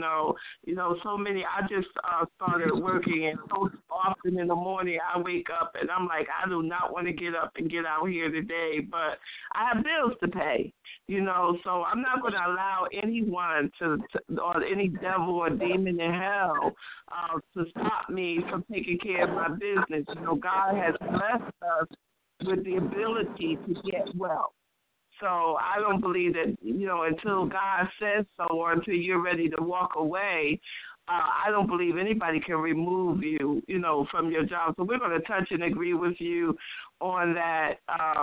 So many, I just started working, and so often in the morning I wake up and I'm like, I do not want to get up and get out here today, but I have bills to pay, so I'm not going to allow anyone or any devil or demon in hell to stop me from taking care of my business. God has blessed us with the ability to get wealth. So I don't believe that, until God says so, or until you're ready to walk away, I don't believe anybody can remove you, from your job. So we're going to touch and agree with you on that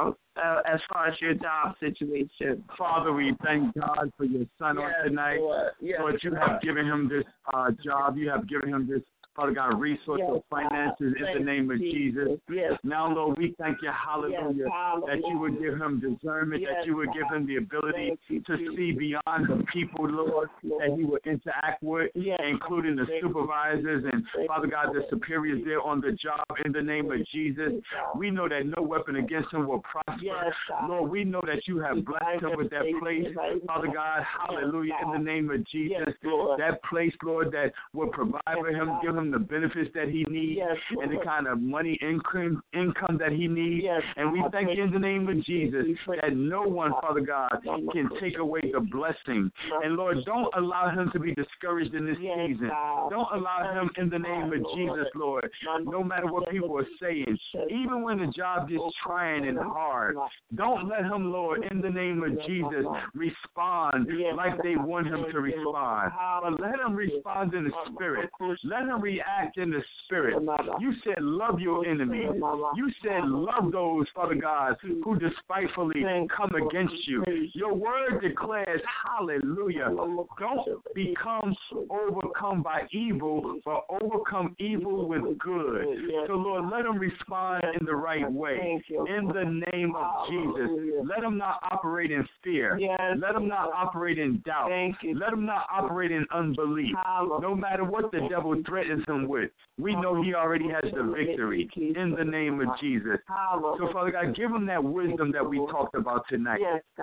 as far as your job situation. Father, we thank God for your son on tonight. Lord. Yes, Lord, you have given him this job. You have given him this, Father God, resource of finances in the name of Jesus. Yes. Now, Lord, we thank you, hallelujah, that you would give him discernment, that you would give him the ability to see beyond the people, Lord, that he would interact with, including the supervisors and, Father God, the superiors there on the job in the name of Jesus. We know that no weapon against him will prosper. Lord, we know that you have blessed him with that place, Father God, hallelujah, in the name of Jesus. That place, Lord, that will provide for him, give him the benefits that he needs and the kind of money income that he needs. And we thank you in the name of Jesus that no one, Father God, can take away the blessing. And Lord, don't allow him to be discouraged in this season. Don't allow him in the name of Jesus, Lord, no matter what people are saying, even when the job is trying and hard, don't let him, Lord, in the name of Jesus, respond like they want him to respond. But let him respond in the spirit. Let him react in the spirit. You said love your enemies. You said love those, Father God, who despitefully come against you. Your word declares, hallelujah, don't become overcome by evil, but overcome evil with good. So, Lord, let them respond in the right way. In the name of Jesus. Let them not operate in fear. Let them not operate in doubt. Let them not operate in unbelief. No matter what the devil threatens him with, we know he already has the victory in the name of Jesus. So, Father God, give him that wisdom that we talked about tonight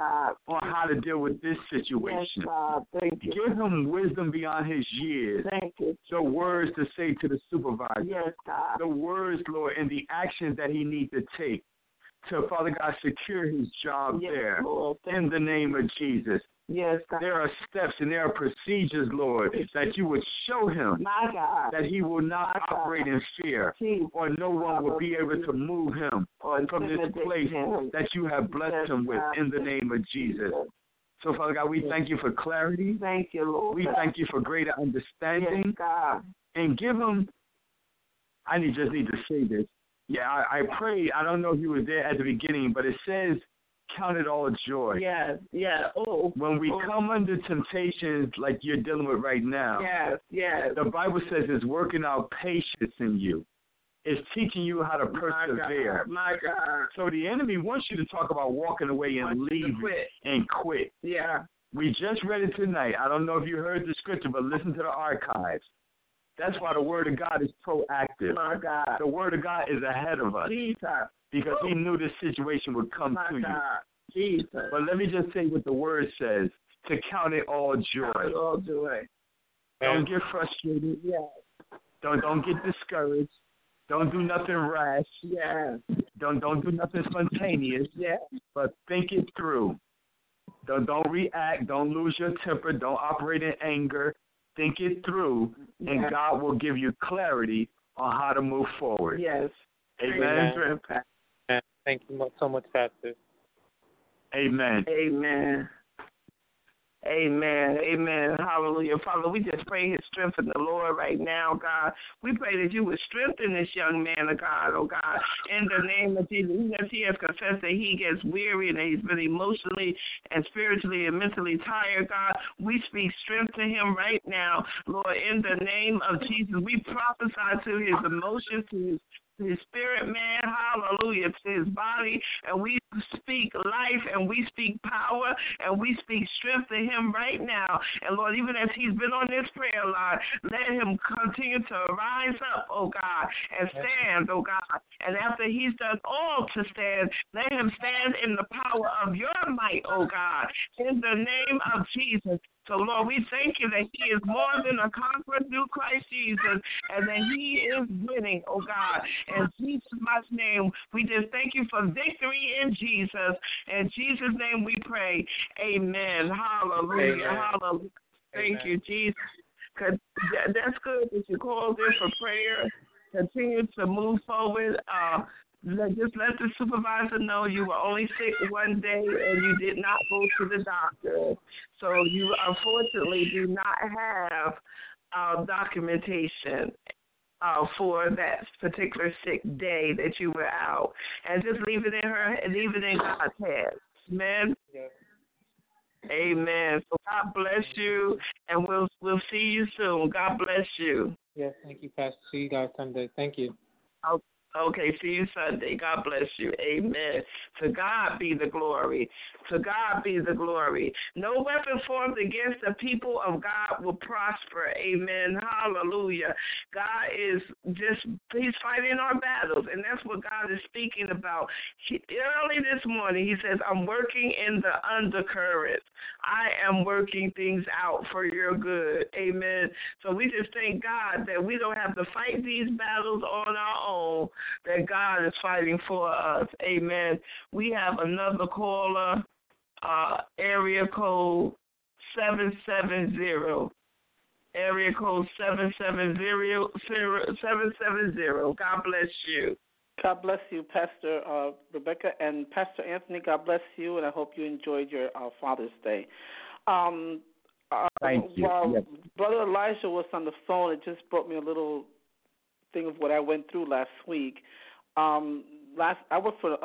on how to deal with this situation. Give him wisdom beyond his years. The words to say to the supervisor. The words, Lord, and the actions that he needs to take to, Father God, secure his job there in the name of Jesus. There are steps and there are procedures, Lord, that you would show him that he will not operate in fear, or no one will be able to move him from this place that you have blessed him with in the name of Jesus. So, Father God, we thank you for clarity. Thank you, Lord. We thank you for greater understanding. And give him, I just need to say this. I pray, I don't know if you were there at the beginning, but it says, count it all joy. When we come under temptations like you're dealing with right now, the Bible says it's working out patience in you. It's teaching you how to persevere. My God. So the enemy wants you to talk about walking away and leaving and quit. We just read it tonight. I don't know if you heard the scripture, but listen to the archives. That's why the Word of God is proactive. My God. The Word of God is ahead of us. Because he knew this situation would come to you. But let me just say what the Word says, to count it all joy. Don't get frustrated. Don't get discouraged. Don't do nothing rash. Don't do nothing spontaneous. But think it through. Don't react. Don't lose your temper. Don't operate in anger. Think it through, and God will give you clarity on how to move forward. Amen. Thank you so much, Pastor. Amen. Amen. Amen. Hallelujah. Father, we just pray his strength in the Lord right now, God. We pray that you would strengthen this young man of God, oh God, in the name of Jesus. Even as he has confessed that he gets weary and that he's been emotionally and spiritually and mentally tired, God, we speak strength to him right now, Lord, in the name of Jesus. We prophesy to his emotions, to his spirit, man, hallelujah, to his body, and we speak life, and we speak power, and we speak strength to him right now. And Lord, even as he's been on this prayer line, let him continue to rise up, oh God, and stand, oh God. And after he's done all to stand, let him stand in the power of your might, oh God, in the name of Jesus. So, Lord, we thank you that he is more than a conqueror through Christ Jesus, and that he is winning, oh God. In Jesus' mighty name, we just thank you for victory in Jesus. In Jesus' name we pray. Amen. Hallelujah. Amen. Hallelujah. Thank Amen. you, Jesus. That's good that you called in for prayer. Continue to move forward. Just let the supervisor know you were only sick one day and you did not go to the doctor. So you unfortunately do not have documentation for that particular sick day that you were out. And just leave it in God's hands. Amen. Yes. Amen. So God bless you, and we'll see you soon. God bless you. Yes, thank you, Pastor. See you guys Sunday. Thank you. Okay, see you Sunday. God bless you. Amen. To God be the glory. To God be the glory. No weapon formed against the people of God will prosper. Amen. Hallelujah. God is he's fighting our battles, and that's what God is speaking about. Early this morning, he says, I'm working in the undercurrent. I am working things out for your good. Amen. So we just thank God that we don't have to fight these battles on our own, that God is fighting for us. Amen. We have another caller, area code 770. Area code 770. God bless you. God bless you, Pastor Rebecca and Pastor Anthony. God bless you, and I hope you enjoyed your Father's Day. Thank you. While Yes. Brother Elijah was on the phone, it just brought me a little thing of what I went through last week. I worked for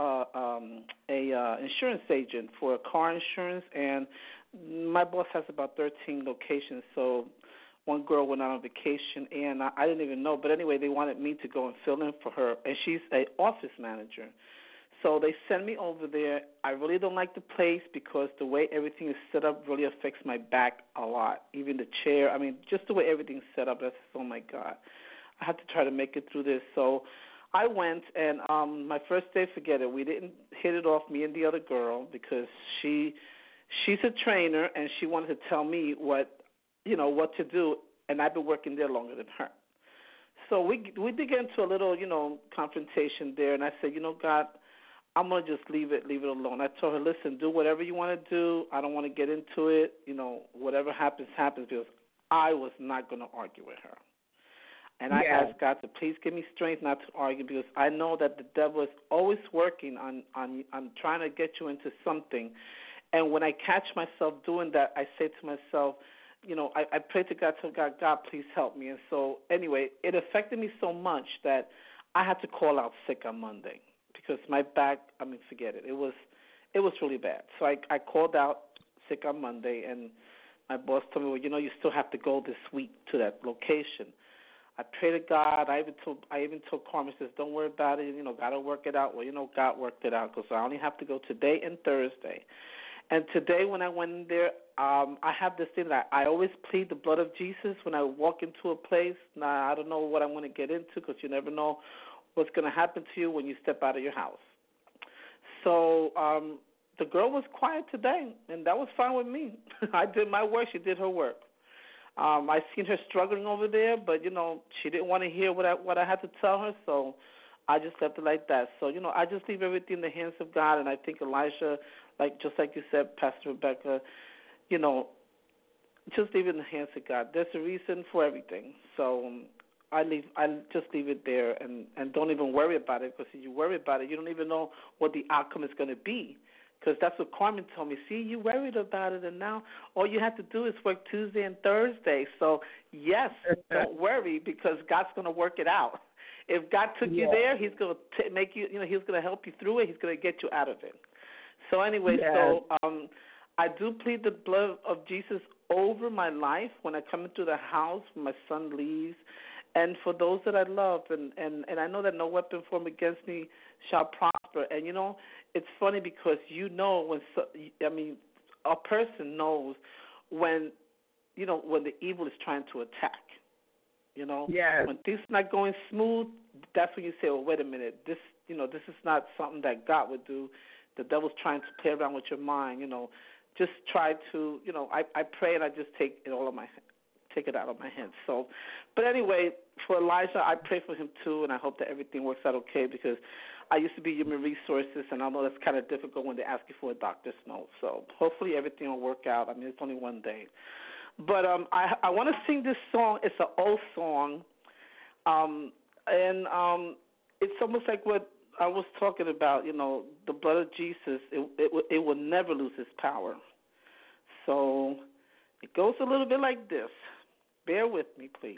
a insurance agent for a car insurance, and my boss has about 13 locations. So one girl went out on vacation, and I didn't even know. But anyway, they wanted me to go and fill in for her, and she's an office manager. So they sent me over there. I really don't like the place because the way everything is set up really affects my back a lot. Even the chair, I mean, just the way everything's set up, that's, oh, my God. I had to try to make it through this. So I went, and my first day, forget it. We didn't hit it off, me and the other girl, because she's a trainer, and she wanted to tell me what to do, and I've been working there longer than her. So we did get into a little, confrontation there, and I said, God, I'm going to just leave it alone. I told her, listen, do whatever you want to do. I don't want to get into it. Whatever happens, because I was not going to argue with her. And I asked God to please give me strength not to argue, because I know that the devil is always working on trying to get you into something. And when I catch myself doing that, I say to myself, I pray to God, tell God, God, please help me. And so anyway, it affected me so much that I had to call out sick on Monday because my back, forget it. It was really bad. So I called out sick on Monday, and my boss told me, well, you still have to go this week to that location. I pray to God. I even told Carmen, says, don't worry about it. God will work it out. Well, God worked it out because I only have to go today and Thursday. And today when I went in there, I have this thing that I always plead the blood of Jesus when I walk into a place. Now, I don't know what I'm going to get into because you never know what's going to happen to you when you step out of your house. So the girl was quiet today, and that was fine with me. I did my work. She did her work. I seen her struggling over there, but, she didn't want to hear what I had to tell her, so I just left it like that. So, I just leave everything in the hands of God, and I think Elijah, just like you said, Pastor Rebecca, just leave it in the hands of God. There's a reason for everything. So I just leave it there and don't even worry about it, because if you worry about it, you don't even know what the outcome is going to be. Because that's what Carmen told me. See, you worried about it, and now all you have to do is work Tuesday and Thursday. So, yes, don't worry, because God's going to work it out. If God took you there, He's going to make you, He's going to help you through it. He's going to get you out of it. So anyway, I do plead the blood of Jesus over my life when I come into the house, when my son leaves, and for those that I love. And I know that no weapon formed against me shall prosper. And, it's funny because when a person knows when the evil is trying to attack. When things are not going smooth, that's when you say, "Oh, wait a minute, this is not something that God would do. The devil's trying to play around with your mind." Just try to, I pray and I just take it out of my hands. So, but anyway, for Elijah, I pray for him too, and I hope that everything works out okay, because I used to be human resources, and I know that's kind of difficult when they ask you for a doctor's note. So hopefully everything will work out. I mean, it's only one day. But I want to sing this song. It's an old song, and it's almost like what I was talking about, the blood of Jesus. It will never lose its power. So it goes a little bit like this. Bear with me, please.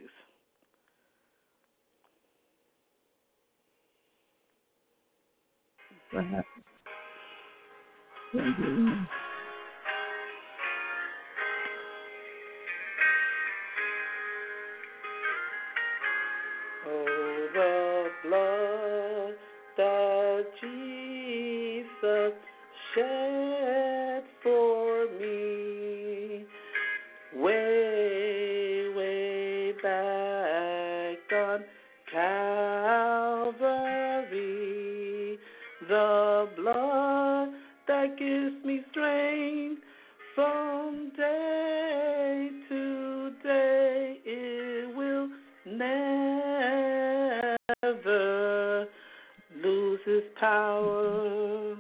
What happened? Oh, the blood that Jesus shed for me, way back on Calvary, the blood that gives me strength from day to day, it will never lose its power.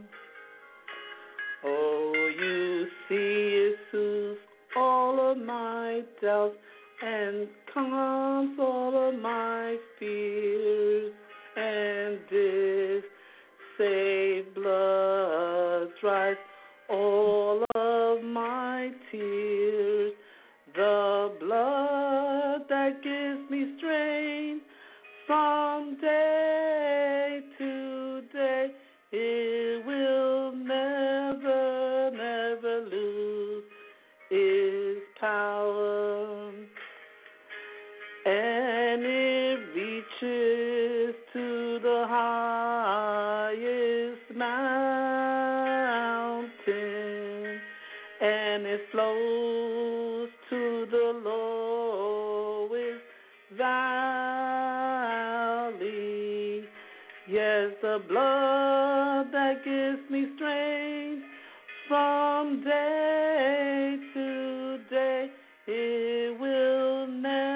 Oh, you see, it soothes all of my doubts and calms all of my fears, and this saved blood dries all of my tears. The blood that gives me strength from day to day, it will never lose its power. And it reaches to the highest mountain, and it flows to the lowest valley. Yes, the blood that gives me strength from day to day, it will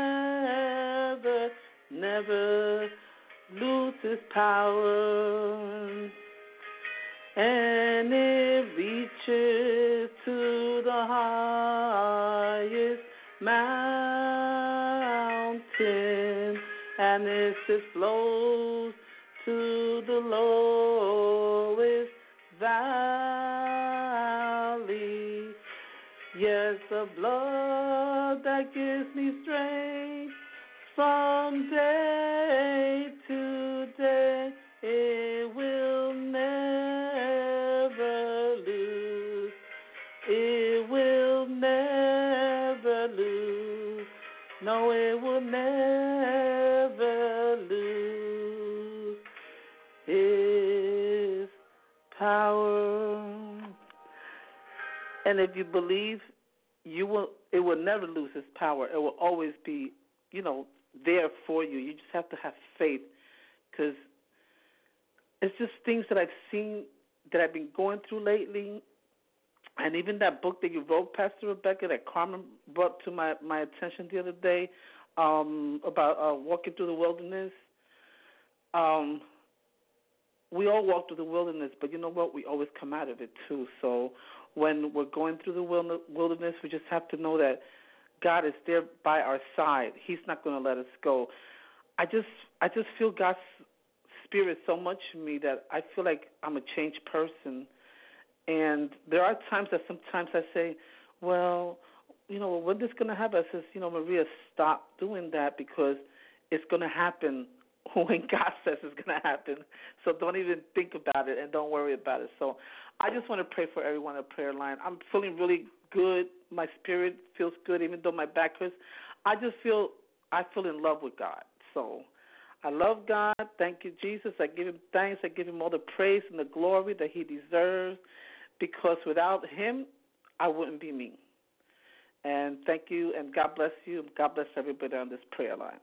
never lose its power. And it reaches to the highest mountain, and it flows to the lowest valley. Yes, the blood that gives me strength from day to day, it will never lose. It will never lose. No, it will never lose its power. And if you believe, it will never lose its power. It will always be, there for you. You just have to have faith, because it's just things that I've seen that I've been going through lately. And even that book that you wrote, Pastor Rebecca, that Carmen brought to my attention the other day, about walking through the wilderness. We all walk through the wilderness, but you know what? We always come out of it too. So when we're going through the wilderness, we just have to know that God is there by our side. He's not going to let us go. I just feel God's Spirit so much in me that I feel like I'm a changed person. And there are times that sometimes I say, well, when this going to happen? I says, Maria, stop doing that because it's going to happen when God says it's going to happen. So don't even think about it and don't worry about it. So I just want to pray for everyone on the prayer line. I'm feeling really good. My spirit feels good even though my back hurts. I feel in love with God. So I love God. Thank you, Jesus. I give him thanks. I give him all the praise and the glory that he deserves because without him, I wouldn't be me. And thank you, and God bless you. God bless everybody on this prayer line.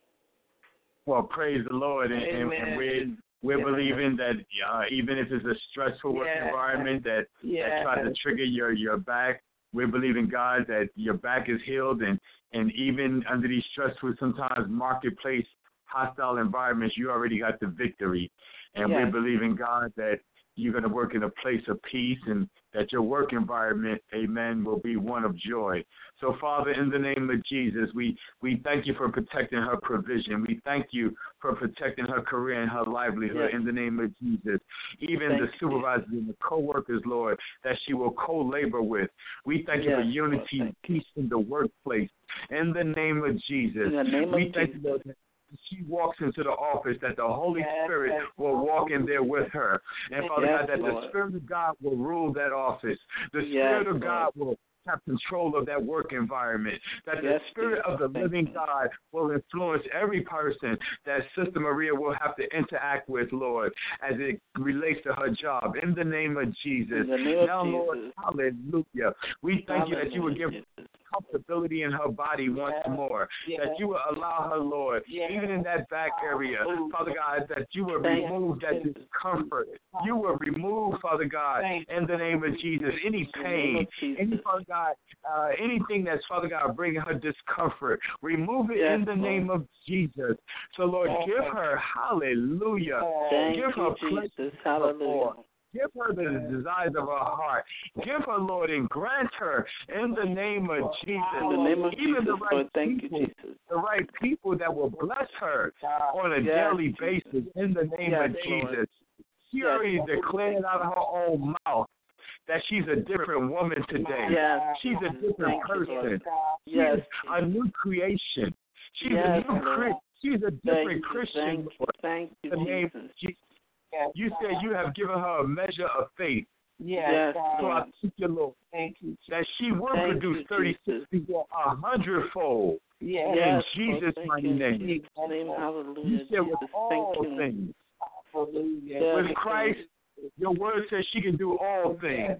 Well, praise the Lord, and we're believing that even if it's a stressful work environment that tries to trigger your back, we're believing God that your back is healed, and even under these stressful, sometimes marketplace, hostile environments, you already got the victory. And we're believing God that you're going to work in a place of peace and that your work environment, amen, will be one of joy. So, Father, in the name of Jesus, we thank you for protecting her provision. We thank you for protecting her career and her livelihood in the name of Jesus. Even the supervisors and the co-workers, Lord, that she will co-labor with. We thank you for unity and peace in the workplace. In the name of Jesus, we thank you, Lord, she walks into the office, that the Holy Spirit will walk in there with her. And, Father God, that the Spirit of God will rule that office. The Spirit of God will have control of that work environment, that the Spirit of the living God will influence every person that Sister Maria will have to interact with, Lord, as it relates to her job. In the name of Jesus. Now, Lord, hallelujah. We thank you that you would give comfortability in her body once more, that you will allow her, Lord, even in that back area, Father God, that you will remove that discomfort. You will remove, Father God, in the name of Jesus, any pain, any, Father God, anything that's, Father God, bringing her discomfort. Remove it in the name of Jesus. So, Lord, give her, hallelujah, give her pleasure, hallelujah. Give her the desires of her heart. Give her, Lord, and grant her in the name of Jesus. In the name of even Jesus, the right Lord, thank people, you, Jesus. The right people that will bless her on a daily basis in the name of Jesus. She already declared out of her own mouth that she's a different woman today. She's a different person. She's a new creation. She's a new She's a different Christian. Thank you, the name of Jesus. You said you have given her a measure of faith. So I thank you, Lord, that she will produce 30, 60, 100-fold. In Jesus' mighty name. You said with all things. With Christ, your word says she can do all things.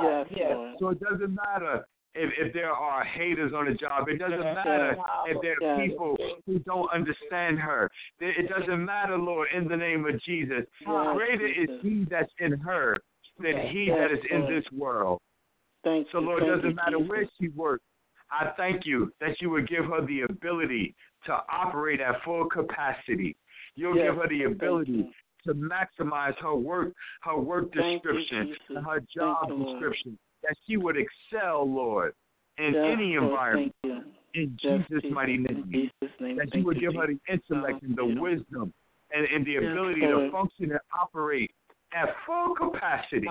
So it doesn't matter if there are haters on the job. It doesn't matter if there are people who don't understand her. It doesn't matter, Lord, in the name of Jesus. Greater is he that's in her than he that is in this world. So, Lord, it doesn't matter where she works. I thank you that you would give her the ability to operate at full capacity. You'll give her the ability to maximize her work description, and her job description. That she would excel, Lord, in any environment. In Jesus' mighty name. That you would give her the intellect and the wisdom and the ability to function and operate at full capacity.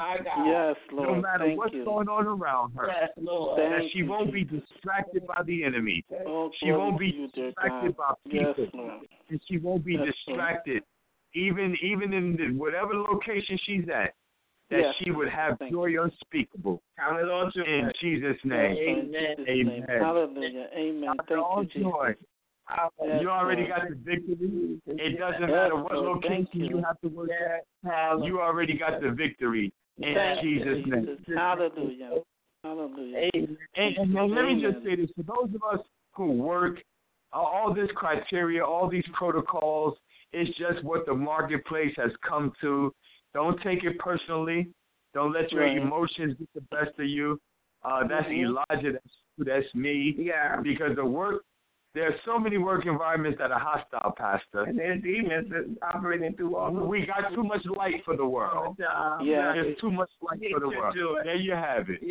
No matter what's going on around her. That she won't be distracted by the enemy. She won't be distracted by people. And she won't be distracted even in whatever location she's at. That she would have joy unspeakable. Count it on to in Jesus' name. Amen. Hallelujah. Amen. Thank you, joy. You already got the victory. It doesn't matter what location you have to work at. You already got the victory in Jesus' name. Hallelujah. Hallelujah. And let me just say this. For those of us who work, all this criteria, all these protocols, it's just what the marketplace has come to. Don't take it personally. Don't let your emotions get the best of you. That's Elijah. That's me. Because there are so many work environments that are hostile, Pastor. And there's demons that operating through all. We got too much light for the world. There's too much light for the world. There you have it.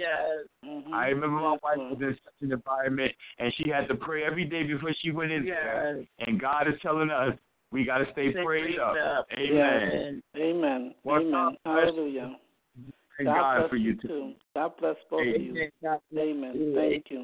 I remember my wife was in such an environment, and she had to pray every day before she went in there. And God is telling us, we got to stay prayed up. Amen. Amen. Well, Amen. Hallelujah. Thank God God bless for you too. God bless both of you. Amen. Thank you.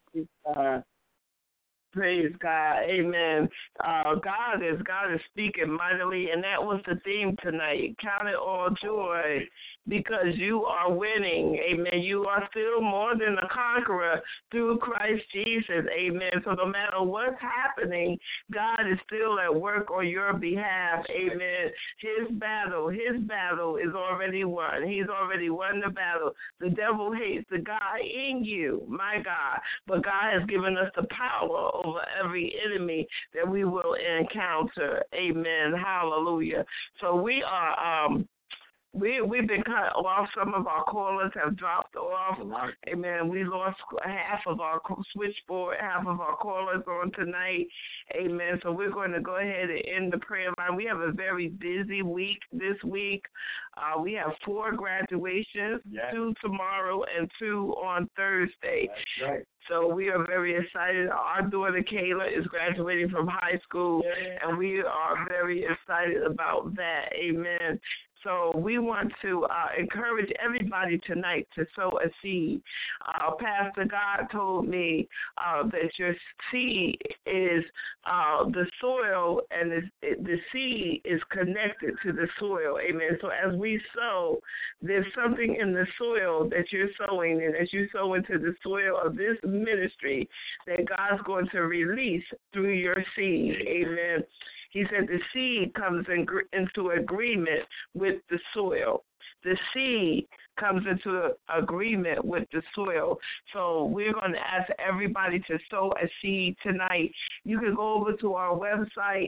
Praise God. Amen. God is speaking mightily, and that was the theme tonight. Count it all joy because you are winning. Amen. You are still more than a conqueror through Christ Jesus. Amen. So no matter what's happening, God is still at work on your behalf. Amen. His battle is already won. He's already won the battle. The devil hates the God in you, my God. But God has given us the power over every enemy that we will encounter. Amen. Hallelujah. So we are We've been cut off. Some of our callers have dropped off. Amen. We lost half of our switchboard, half of our callers on tonight. Amen. So we're going to go ahead and end the prayer line. We have a very busy week this week. We have 4 graduations, 2 tomorrow and 2 on Thursday. That's right. So we are very excited. Our daughter Kayla is graduating from high school, and we are very excited about that. Amen. So we want to encourage everybody tonight to sow a seed. Pastor God told me that your seed is the soil, and the seed is connected to the soil. Amen. So as we sow, there's something in the soil that you're sowing, and as you sow into the soil of this ministry, that God's going to release through your seed. Amen. He said the seed comes into agreement with the soil. The seed comes into agreement with the soil. So we're going to ask everybody to sow a seed tonight. You can go over to our website,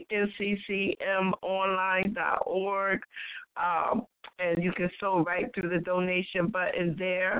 nccmonline.org, and you can sow right through the donation button there,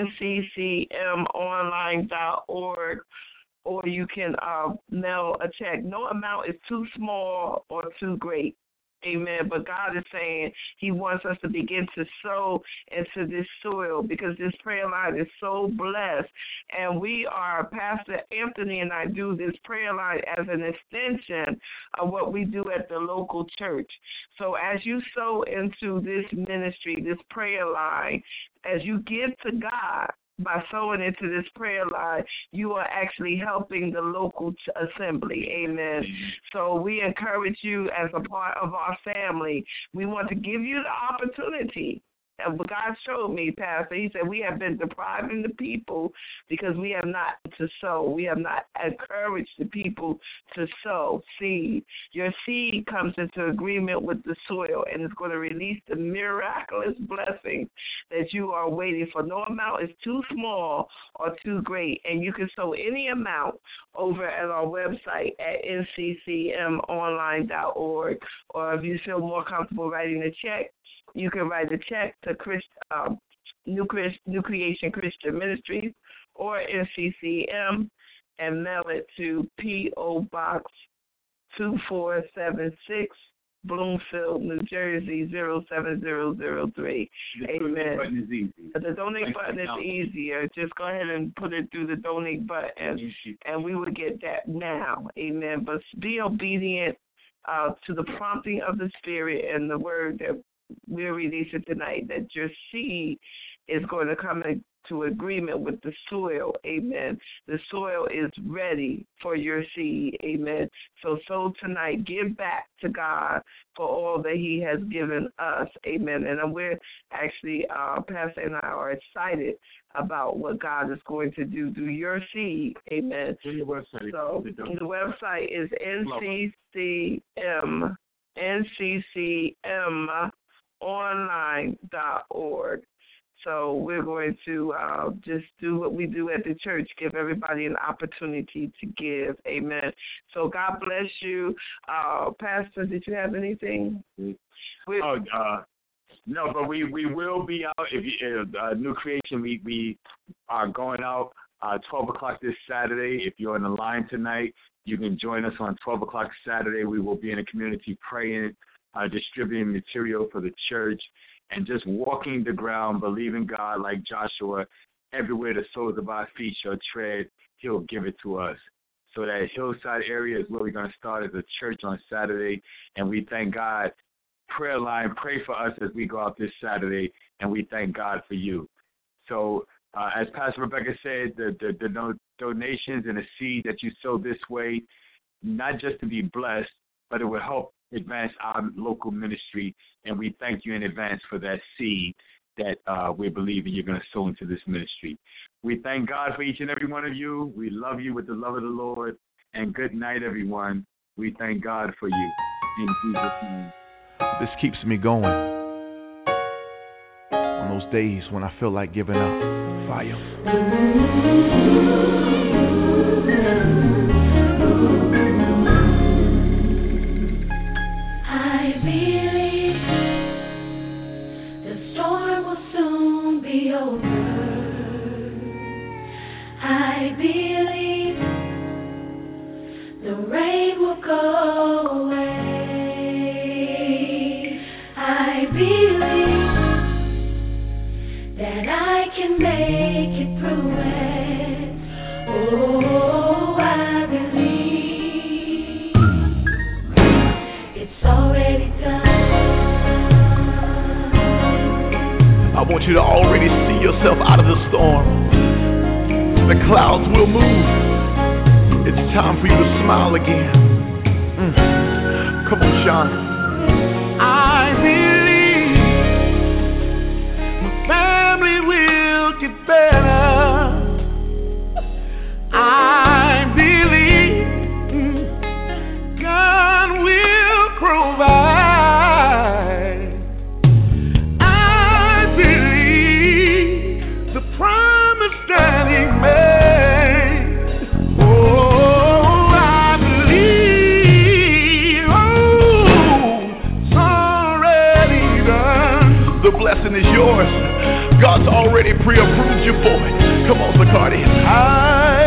nccmonline.org. Or you can mail a check. No amount is too small or too great. Amen. But God is saying he wants us to begin to sow into this soil because this prayer line is so blessed. And we are, Pastor Anthony and I do this prayer line as an extension of what we do at the local church. So as you sow into this ministry, this prayer line, as you give to God, by sowing into this prayer line, you are actually helping the local assembly. Amen. So we encourage you as a part of our family. We want to give you the opportunity. And what God showed me, Pastor, he said we have been depriving the people because we have not to sow. We have not encouraged the people to sow seed. Your seed comes into agreement with the soil, and it's going to release the miraculous blessings that you are waiting for. No amount is too small or too great, and you can sow any amount over at our website at nccmonline.org, or if you feel more comfortable writing a check, you can write a check to New Creation Christian Ministries or NCCM and mail it to P.O. Box 2476, Bloomfield, New Jersey 07003. Amen. The donate button is easier. Just go ahead and put it through the donate button, and we will get that now. Amen. But be obedient to the prompting of the Spirit and the word that we're releasing tonight, that your seed is going to come into agreement with the soil. Amen. The soil is ready for your seed. Amen. So tonight, give back to God for all that he has given us. Amen. And we're actually, Pastor and I are excited about what God is going to do through your seed. Amen. Your website. So the website is nccmonline.org. So we're going to just do what we do at the church, give everybody an opportunity to give. Amen. So God bless you. Pastor, did you have anything? No, but we will be out. If New Creation, we are going out 12 o'clock this Saturday. If you're on the line tonight, you can join us on 12 o'clock Saturday. We will be in the community praying, distributing material for the church, and just walking the ground, believing God like Joshua. Everywhere the soles of our feet shall tread, he'll give it to us. So that hillside area is where we're going to start as a church on Saturday, and we thank God prayer line. Pray for us as we go out this Saturday, and we thank God for you. So as Pastor Rebecca said, the donations and the seed that you sow this way, not just to be blessed, but it will help advance our local ministry, and we thank you in advance for that seed that we're believing you're going to sow into this ministry. We thank God for each and every one of you. We love you with the love of the Lord, and good night, everyone. We thank God for you. In Jesus' name. This keeps me going on those days when I feel like giving up. Fire. I believe the storm will soon be over. I believe the rain will go away. I believe that I can make it through it. Oh, I believe it's already done. I want you to already see yourself out of the storm. The clouds will move. It's time for you to smile again. Come on, Sean. I believe my family will get better. I believe God will provide. I believe the promise that He made. Oh, I believe. Oh, it's already done. The blessing is yours. God's already pre-approved you for it. Come on, Zacardi. I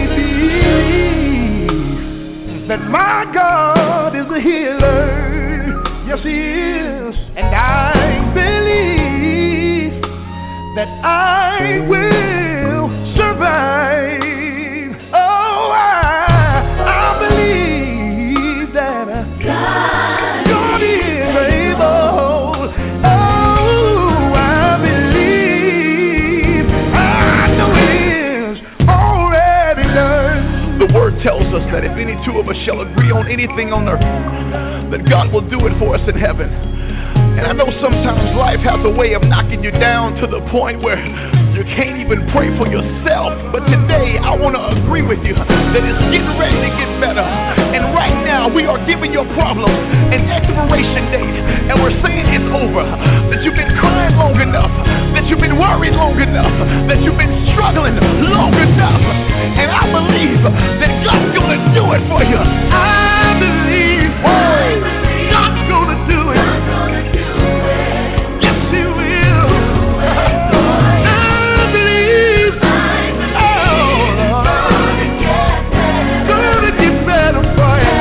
believe that my God is a healer. Yes, He is. And I believe that I will survive. Oh, I believe that God is able. Oh, I believe. I know it is already done. The word tells us that if any two of us shall agree on anything on earth, that God will do it for us in heaven. And I know sometimes life has a way of knocking you down to the point where you can't even pray for yourself. But today I want to agree with you that it's getting ready to get better. And right now we are giving your problem an expiration date. And we're saying it's over. That you've been crying long enough. That you've been worried long enough. That you've been struggling long enough. And I believe that God's going to do it for you. I believe God's going to do it. Yes, He will. I believe. Oh, gonna get better for you.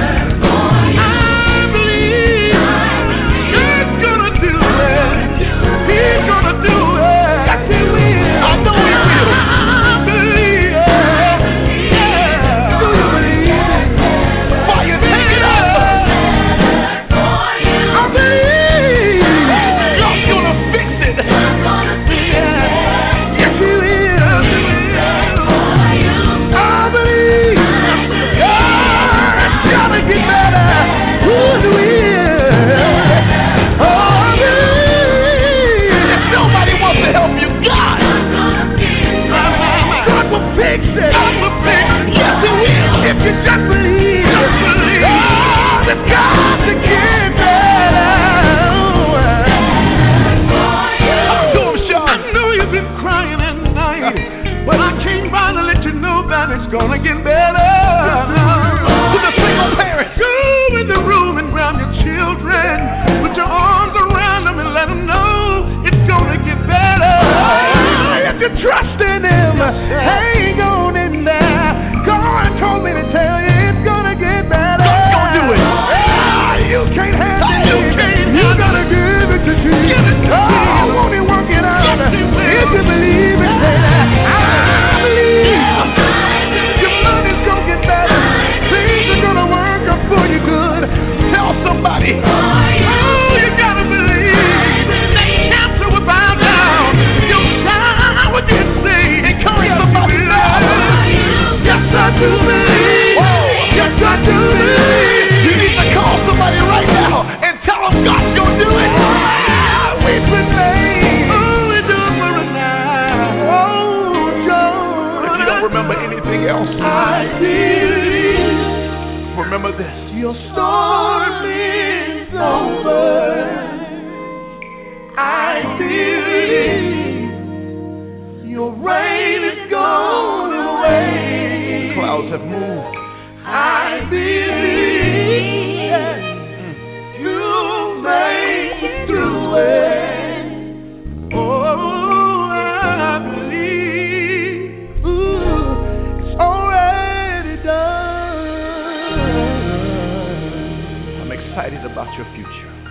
I believe God's gonna do it. He's gonna do it. Yes, He will. I know He will. I believe. Yeah. Do you believe it? Why you take it up? I believe God's gonna fix it. Yes, He will. I believe God's gonna get better. Who's will? Oh, I believe if nobody wants to help you, God will fix it. God will fix it. Yes, He will. If you just believe, that God can get better. I know you've been crying at night, but I came by to let you know that it's gonna get better. To the single parents, go in the room and grab your children, put your arms around them and let them know it's gonna get better. If you trust in Him, hang on in there. God told me to tell you it's gonna get better. God's gonna do it. You can't handle it. You gotta give it to Jesus. Oh, won't He work it out? If you believe it, I believe your money's gonna get better. Things are gonna work out for you good. Tell somebody. remember this. Your storm is over. I believe your rain is gone away. Clouds have moved. I believe you'll make it through it. Oh, I believe it's already done. I'm excited about your future.